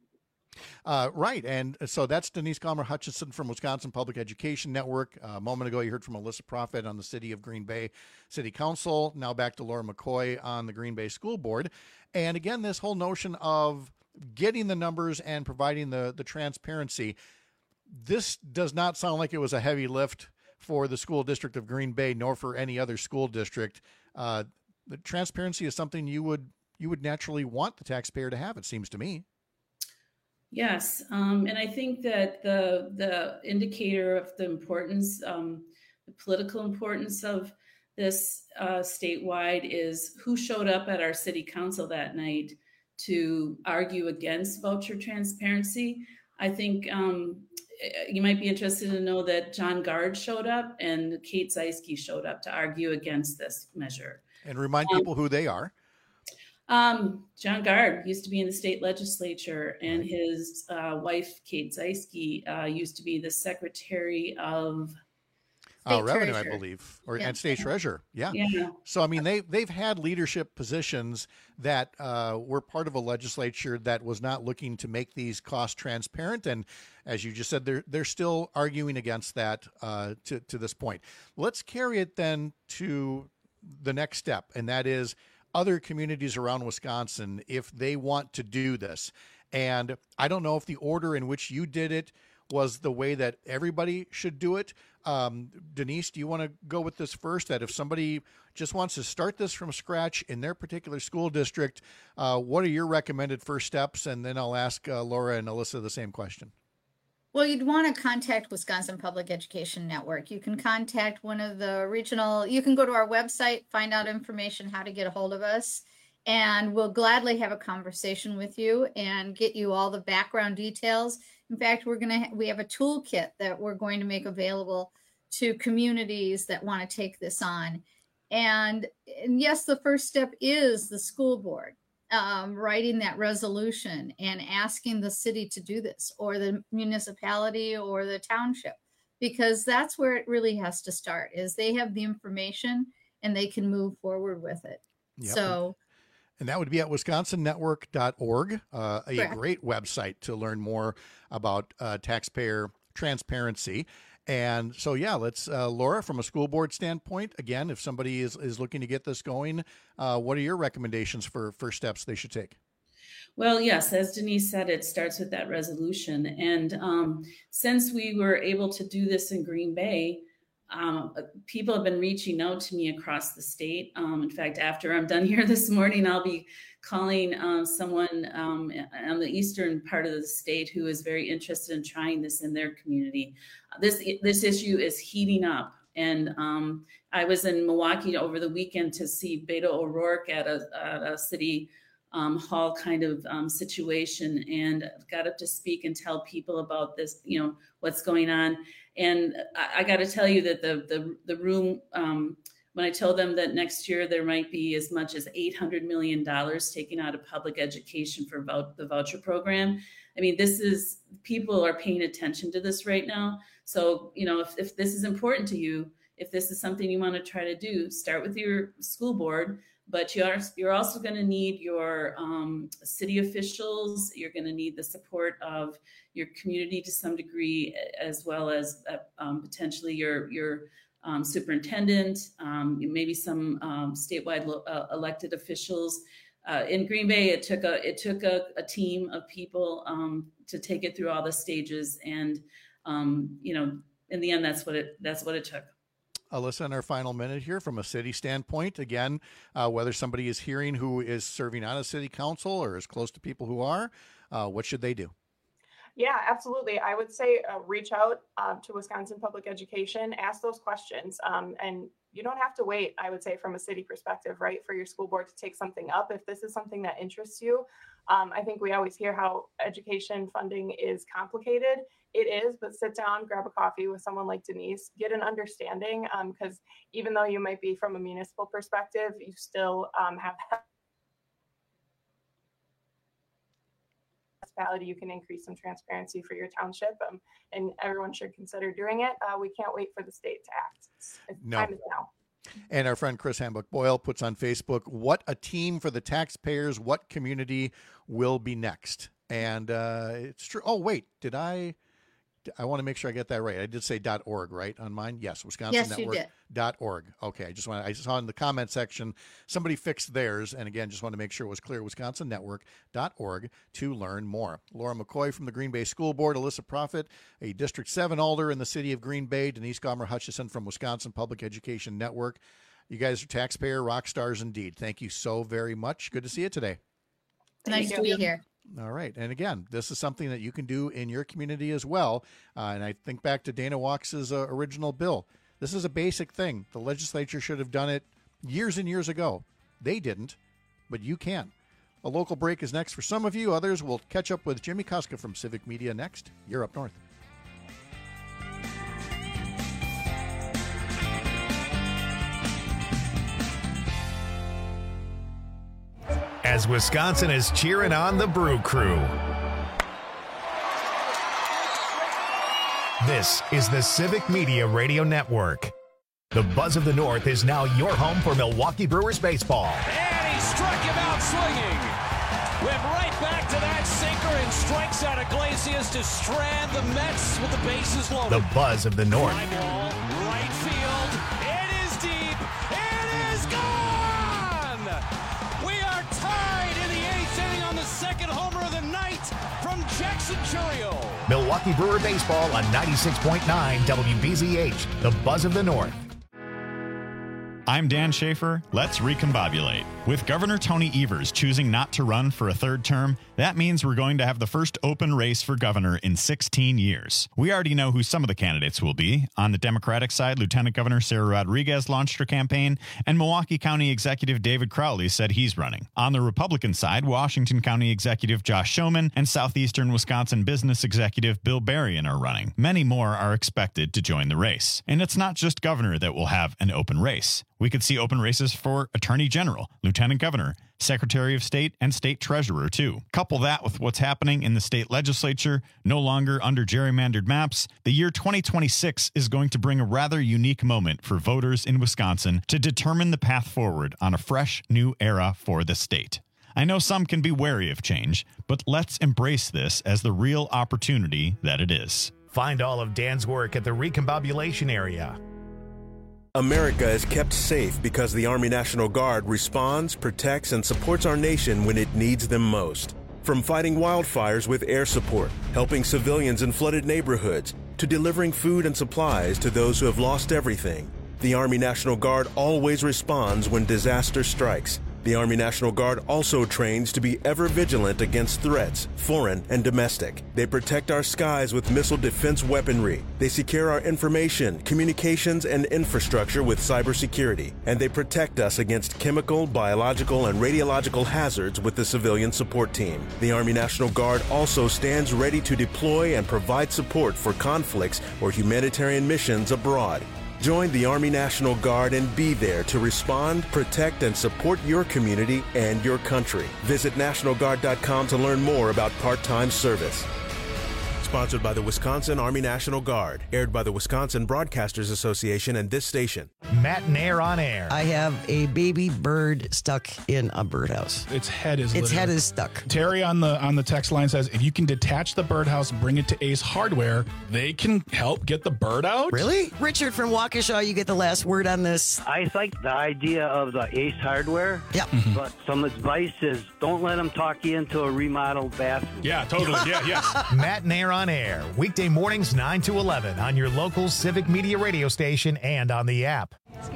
Uh, right. And so that's Denise Calmer Hutchinson from Wisconsin Public Education Network. Uh, a moment ago, you heard from Alyssa Profit on the City of Green Bay City Council. Now back to Laura McCoy on the Green Bay School Board. And again, this whole notion of getting the numbers and providing the, the transparency, this does not sound like it was a heavy lift for the school district of Green Bay, nor for any other school district. Uh, the transparency is something you would you would naturally want the taxpayer to have, it seems to me. Yes, um, and I think that the the indicator of the importance, um, the political importance of this uh, statewide is who showed up at our city council that night to argue against voucher transparency. I think um, you might be interested to know that John Gard showed up and Kate Zeiske showed up to argue against this measure. And remind um, people who they are. Um, John Gard used to be in the state legislature, and his uh, wife, Kate Zeiske, uh, used to be the secretary of uh, revenue, I believe, or Yeah. and state treasurer. Yeah. Yeah. So I mean, they they've had leadership positions that uh, were part of a legislature that was not looking to make these costs transparent, and as you just said, they're they're still arguing against that uh, to to this point. Let's carry it then to the next step, and that is other communities around Wisconsin if they want to do this. And I don't know if the order in which you did it was the way that everybody should do it. Um, Denise, do you want to go with this first? That if somebody just wants to start this from scratch in their particular school district, uh, what are your recommended first steps? And then I'll ask uh, Laura and Alyssa the same question. Well, you'd want to contact Wisconsin Public Education Network. You can contact one of the regional, you can go to our website, find out information how to get a hold of us, and we'll gladly have a conversation with you and get you all the background details. In fact, we're going to, we have a toolkit that we're going to make available to communities that want to take this on. And, and yes, the first step is the school board. Um, writing that resolution and asking the city to do this, or the municipality or the township, because that's where it really has to start, is they have the information and they can move forward with it. Yep. So, and that would be at wisconsin network dot org, uh, a Correct. great website to learn more about uh, taxpayer transparency. And so, yeah, let's, uh, Laura, from a school board standpoint, again, if somebody is, is looking to get this going, uh, what are your recommendations for first steps they should take? Well, yes, as Denise said, it starts with that resolution. And um, since we were able to do this in Green Bay, um, people have been reaching out to me across the state. Um, in fact, after I'm done here this morning, I'll be calling um, someone um, on the eastern part of the state who is very interested in trying this in their community. This this issue is heating up. And um, I was in Milwaukee over the weekend to see Beto O'Rourke at a, at a city um, hall kind of um, situation, and got up to speak and tell people about this, you know, what's going on. And I, I got to tell you that the the the room, um, when I told them that next year there might be as much as eight hundred million dollars taken out of public education for vou- the voucher program. I mean, this is, people are paying attention to this right now. So, you know, if, if this is important to you, if this is something you want to try to do, start with your school board, but you are, you're also going to need your um, city officials. You're going to need the support of your community to some degree, as well as uh, um, potentially your, your um, superintendent, um, maybe some um, statewide lo- uh, elected officials. Uh, in Green Bay, it took a it took a, a team of people um, to take it through all the stages, and um, you know, in the end, that's what it that's what it took. Alyssa, in our final minute here, from a city standpoint, again, uh, whether somebody is hearing who is serving on a city council or is close to people who are, uh, what should they do? Yeah, absolutely. I would say uh, reach out uh, to Wisconsin Public Education, ask those questions, um, and you don't have to wait, I would say, from a city perspective, right, for your school board to take something up. If this is something that interests you, um, I think we always hear how education funding is complicated. It is, but sit down, grab a coffee with someone like Denise, get an understanding, because um, even though you might be from a municipal perspective, you still um, have you can increase some transparency for your township, um, and everyone should consider doing it. Uh, we can't wait for the state to act. It's, it's No. time is now. And our friend Chris Hambuck Boyle puts on Facebook, what a team for the taxpayers, what community will be next? And uh, it's true. Oh, wait, did I? I want to make sure I get that right. I did say .org, right, on mine? Yes, Wisconsin Yes, you Network did. dot org. Okay, I just want I saw in the comment section somebody fixed theirs, and again, just want to make sure it was clear. Wisconsin Network dot org to learn more. Laura McCoy from the Green Bay School Board, Alyssa Profit, a District seven alder in the city of Green Bay, Denise Gomer Hutchison from Wisconsin Public Education Network. You guys are taxpayer rock stars indeed. Thank you so very much. Good to see you today. Nice to be here. All right. And again, this is something that you can do in your community as well. Uh, and I think back to Dana Walks's uh, original bill. This is a basic thing. The legislature should have done it years and years ago. They didn't, but you can. A local break is next for some of you. Others will catch up with Jimmy Koska from Civic Media next. You're up north. As Wisconsin is cheering on the Brew Crew. This is the Civic Media Radio Network. The Buzz of the North is now your home for Milwaukee Brewers baseball. And he struck him out swinging. Went right back to that sinker and strikes out Iglesias to strand the Mets with the bases loaded. The Buzz of the North. Fly ball, right field. It is deep. It is gone. We are tied in the eighth inning on the second homer of the night from Jackson Chourio. Milwaukee Brewer baseball on ninety-six point nine W B Z H. The Buzz of the North. I'm Dan Schaefer. Let's recombobulate. With Governor Tony Evers choosing not to run for a third term, that means we're going to have the first open race for governor in sixteen years. We already know who some of the candidates will be. On the Democratic side, Lieutenant Governor Sarah Rodriguez launched her campaign, and Milwaukee County Executive David Crowley said he's running. On the Republican side, Washington County Executive Josh Schoeman and Southeastern Wisconsin Business Executive Bill Berrien are running. Many more are expected to join the race. And it's not just governor that will have an open race. We could see open races for Attorney General, Lieutenant Governor, Secretary of State, and State Treasurer, too. Couple that with what's happening in the state legislature, no longer under gerrymandered maps, the year twenty twenty-six is going to bring a rather unique moment for voters in Wisconsin to determine the path forward on a fresh, new era for the state. I know some can be wary of change, but let's embrace this as the real opportunity that it is. Find all of Dan's work at the Recombobulation area. America is kept safe because the Army National Guard responds, protects, and supports our nation when it needs them most. From fighting wildfires with air support, helping civilians in flooded neighborhoods, to delivering food and supplies to those who have lost everything, the Army National Guard always responds when disaster strikes. The Army National Guard also trains to be ever vigilant against threats, foreign and domestic. They protect our skies with missile defense weaponry. They secure our information, communications, and infrastructure with cybersecurity. And they protect us against chemical, biological, and radiological hazards with the civilian support team. The Army National Guard also stands ready to deploy and provide support for conflicts or humanitarian missions abroad. Join the Army National Guard and be there to respond, protect, and support your community and your country. Visit National Guard dot com to learn more about part-time service. Sponsored by the Wisconsin Army National Guard. Aired by the Wisconsin Broadcasters Association and this station. Matt and Air on Air. I have a baby bird stuck in a birdhouse. Its head is Its literally- head is stuck. Terry on the on the text line says, if you can detach the birdhouse, bring it to Ace Hardware, they can help get the bird out. Really? Richard from Waukesha, you get the last word on this. I like the idea of the Ace Hardware. Yeah. Mm-hmm. But some advice is don't let them talk you into a remodeled bathroom. Yeah, totally. Yeah, yeah. Matt and Air on Air. Weekday mornings nine to eleven on your local Civic Media radio station and on the app.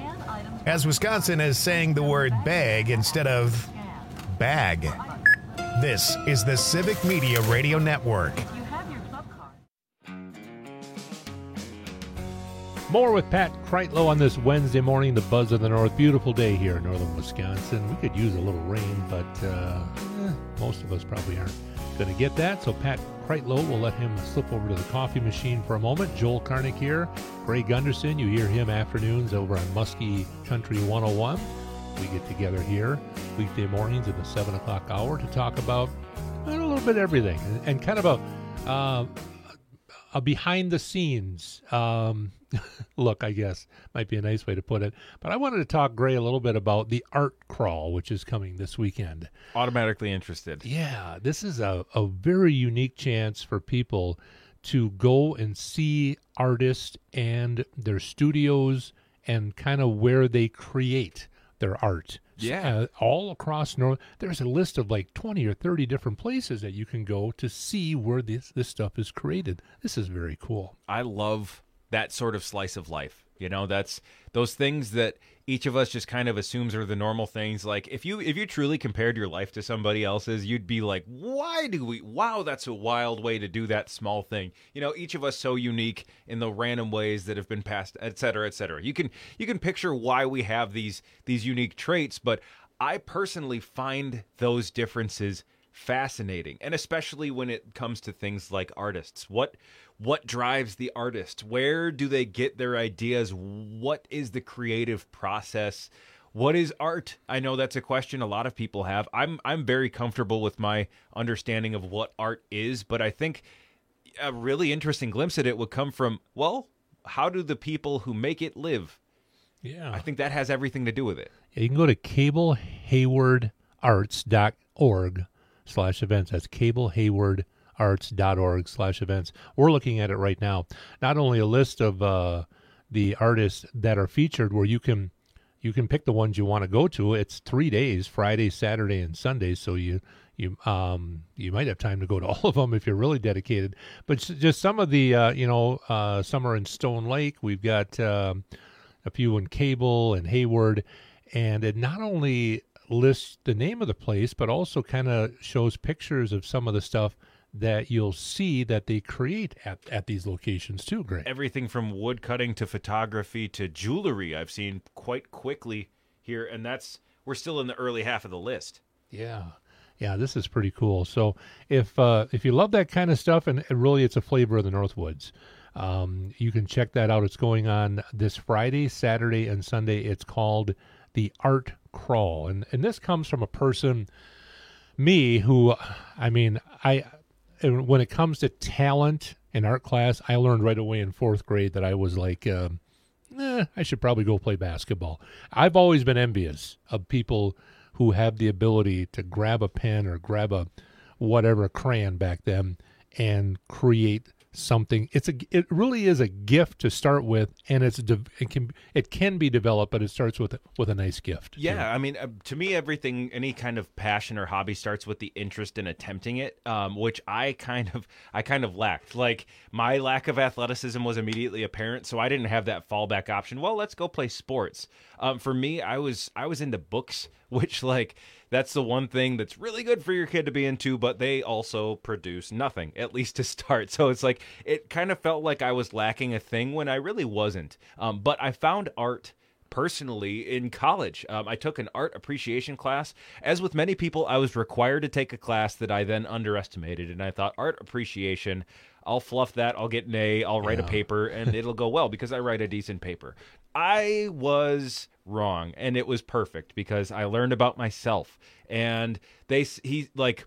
As Wisconsin is saying the word bag instead of bag. This is the Civic Media Radio Network. More with Pat Kreitlow on this Wednesday morning, the Buzz of the North. Beautiful day here in northern Wisconsin. We could use a little rain, but uh, eh, most of us probably aren't going to get that. So Pat Kreitlow, we'll let him slip over to the coffee machine for a moment. Joel Karnick here. Ray Gunderson, you hear him afternoons over on Muskie Country one oh one. We get together here weekday mornings at the seven o'clock hour to talk about a little bit of everything and, and kind of a, uh, a behind-the-scenes um, look, I guess, might be a nice way to put it. But I wanted to talk, Gray, a little bit about the Art Crawl, which is coming this weekend. Automatically interested. Yeah, this is a, a very unique chance for people to go and see artists and their studios and kind of where they create their art. Yeah. Uh, all across North, there's a list of like twenty or thirty different places that you can go to see where this, this stuff is created. This is very cool. I love that sort of slice of life. You know, that's those things that each of us just kind of assumes are the normal things. Like if you if you truly compared your life to somebody else's, you'd be like, why do we? Wow, that's a wild way to do that small thing. You know, each of us so unique in the random ways that have been passed, et cetera, et cetera. You can you can picture why we have these these unique traits, but I personally find those differences fascinating, and especially when it comes to things like artists. What what drives the artist? Where do they get their ideas? What is the creative process? What is art? I know that's a question a lot of people have. I'm I'm very comfortable with my understanding of what art is, but I think a really interesting glimpse at it would come from, well, how do the people who make it live? Yeah. I think that has everything to do with it. Yeah, you can go to cable hayward arts dot org slash events. That's cable hayward arts dot org slash events. We're looking at it right now. Not only a list of uh, the artists that are featured where you can you can pick the ones you want to go to. It's three days, Friday, Saturday, and Sunday, so you you um you might have time to go to all of them if you're really dedicated. But just some of the, uh, you know, uh, some are in Stone Lake. We've got um, a few in Cable and Hayward, and it not only lists the name of the place, but also kind of shows pictures of some of the stuff that you'll see that they create at, at these locations too, Greg. Everything from wood cutting to photography to jewelry I've seen quite quickly here, and that's we're still in the early half of the list. Yeah. Yeah, this is pretty cool. So if uh, if you love that kind of stuff, and, and really it's a flavor of the Northwoods, um, you can check that out. It's going on this Friday, Saturday, and Sunday. It's called the Art Crawl. And, and this comes from a person, me, who, I mean, I... And when it comes to talent in art class, I learned right away in fourth grade that I was like, um, eh, I should probably go play basketball. I've always been envious of people who have the ability to grab a pen or grab a whatever crayon back then and create something. It's a it really is a gift to start with, and it's de- it can it can be developed, but it starts with with a nice gift. Yeah, too. I mean, uh, to me, everything, any kind of passion or hobby starts with the interest in attempting it, um, which I kind of I kind of lacked. Like, my lack of athleticism was immediately apparent, so I didn't have that fallback option. Well, let's go play sports. Um, for me, I was I was into books, which, like, that's the one thing that's really good for your kid to be into, but they also produce nothing, at least to start. So it's like, it kind of felt like I was lacking a thing when I really wasn't. Um, but I found art personally in college. Um, I took an art appreciation class. As with many people, I was required to take a class that I then underestimated. And I thought, art appreciation, I'll fluff that, I'll get an A, I'll write yeah. a paper, and it'll go well because I write a decent paper. I was wrong, and it was perfect because I learned about myself. And they, he, like,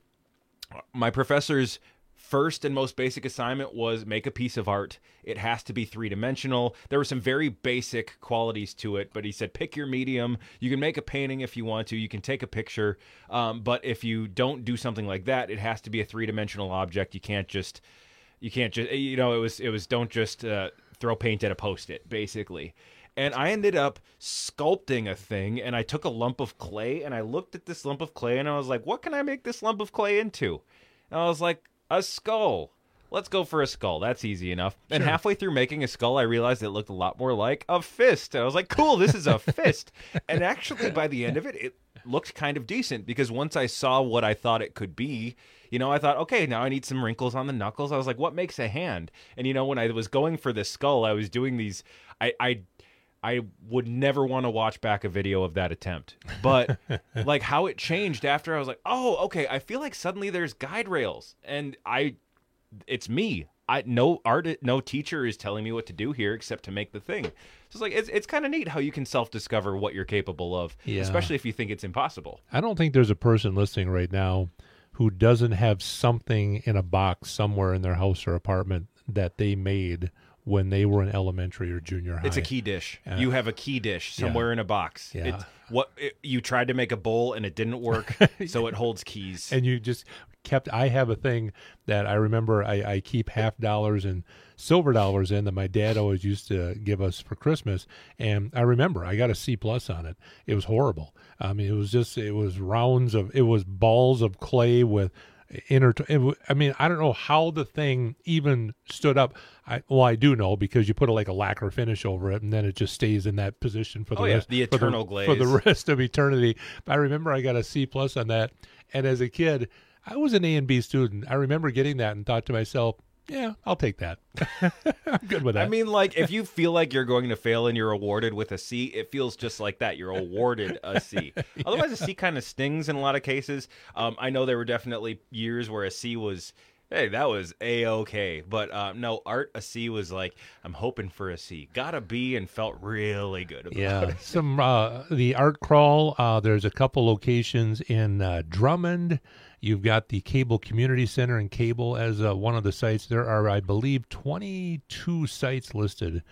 my professor's first and most basic assignment was make a piece of art. It has to be three-dimensional. There were some very basic qualities to it, but he said, pick your medium. You can make a painting if you want to. You can take a picture. Um, but if you don't do something like that, it has to be a three-dimensional object. You can't just, you can't just, you know, it was, it was don't just uh, throw paint at a Post-it, basically. And I ended up sculpting a thing, and I took a lump of clay, and I looked at this lump of clay, and I was like, what can I make this lump of clay into? And I was like, a skull. Let's go for a skull. That's easy enough. Sure. And halfway through making a skull, I realized it looked a lot more like a fist. I was like, cool, this is a fist. And actually, by the end of it, it looked kind of decent, because once I saw what I thought it could be, you know, I thought, okay, now I need some wrinkles on the knuckles. I was like, what makes a hand? And, you know, when I was going for this skull, I was doing these, I, I, I would never want to watch back a video of that attempt. But like how it changed after, I was like, oh, okay, I feel like suddenly there's guide rails, and I, it's me. I no art, no teacher is telling me what to do here except to make the thing. So it's like, it's it's kind of neat how you can self-discover what you're capable of, yeah. especially if you think it's impossible. I don't think there's a person listening right now who doesn't have something in a box somewhere in their house or apartment that they made when they were in elementary or junior high. It's a key dish. Uh, you have a key dish somewhere yeah. in a box. Yeah. It, what it, you tried to make a bowl and it didn't work, so it holds keys. And you just kept, I have a thing that I remember I, I keep half dollars and silver dollars in that my dad always used to give us for Christmas. And I remember I got a C plus on it. It was horrible. I mean, it was just, it was rounds of, it was balls of clay with inner, I mean, I don't know how the thing even stood up. I, well, I do know, because you put a, like a lacquer finish over it, and then it just stays in that position for the oh, rest, yeah, the eternal for the, glaze for the rest of eternity. But I remember I got a C plus on that, and as a kid, I was an A and B student. I remember getting that and thought to myself, yeah, I'll take that. I'm good with that. I mean, like, if you feel like you're going to fail and you're awarded with a C, it feels just like that. You're awarded a C. yeah. Otherwise, a C kind of stings in a lot of cases. Um, I know there were definitely years where a C was, hey, that was A-okay. But uh, no, art, a C was like, I'm hoping for a C. Got a B and felt really good about yeah. it. Some, uh, the Art Crawl, uh, there's a couple locations in uh, Drummond. You've got the Cable Community Center in Cable as uh, one of the sites. There are, I believe, twenty-two sites listed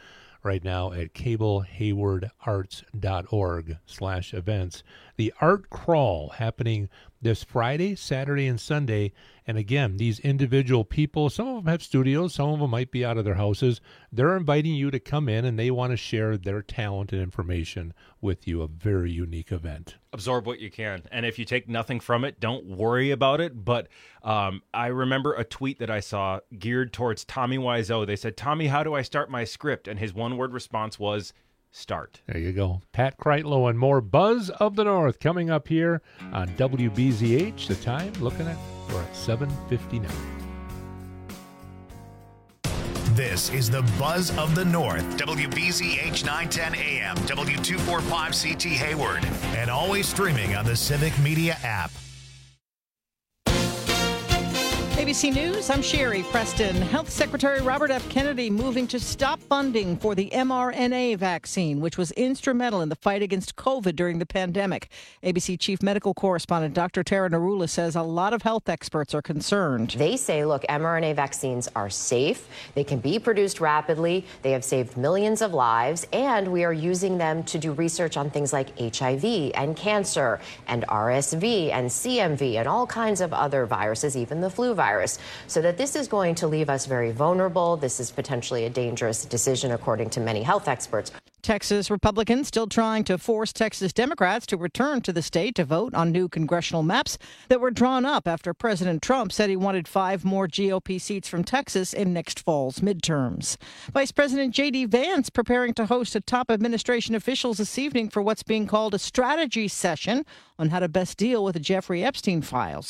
right now at cable hayward arts dot org slash events. The Art Crawl happening this Friday, Saturday, and Sunday. And again, these individual people, some of them have studios, some of them might be out of their houses. They're inviting you to come in, and they want to share their talent and information with you. A very unique event. Absorb what you can. And if you take nothing from it, don't worry about it. But um, I remember a tweet that I saw geared towards Tommy Wiseau. They said, Tommy, how do I start my script? And his one-word response was, start. There you go. Pat Kreitlow and more Buzz of the North coming up here on W B Z H. The time, looking at, we're at seven fifty-nine. This is the Buzz of the North, W B Z H nine ten A M, W two forty-five C T Hayward, and always streaming on the Civic Media app. A B C News, I'm Sherry Preston. Health Secretary Robert F. Kennedy moving to stop funding for the mRNA vaccine, which was instrumental in the fight against COVID during the pandemic. A B C Chief Medical Correspondent Doctor Tara Narula says a lot of health experts are concerned. They say, look, mRNA vaccines are safe. They can be produced rapidly. They have saved millions of lives, and we are using them to do research on things like H I V and cancer and R S V and C M V and all kinds of other viruses, even the flu virus. So that this is going to leave us very vulnerable. This is potentially a dangerous decision, according to many health experts. Texas Republicans still trying to force Texas Democrats to return to the state to vote on new congressional maps that were drawn up after President Trump said he wanted five more G O P seats from Texas in next fall's midterms. Vice President J D Vance preparing to host a top administration officials this evening for what's being called a strategy session on how to best deal with the Jeffrey Epstein files.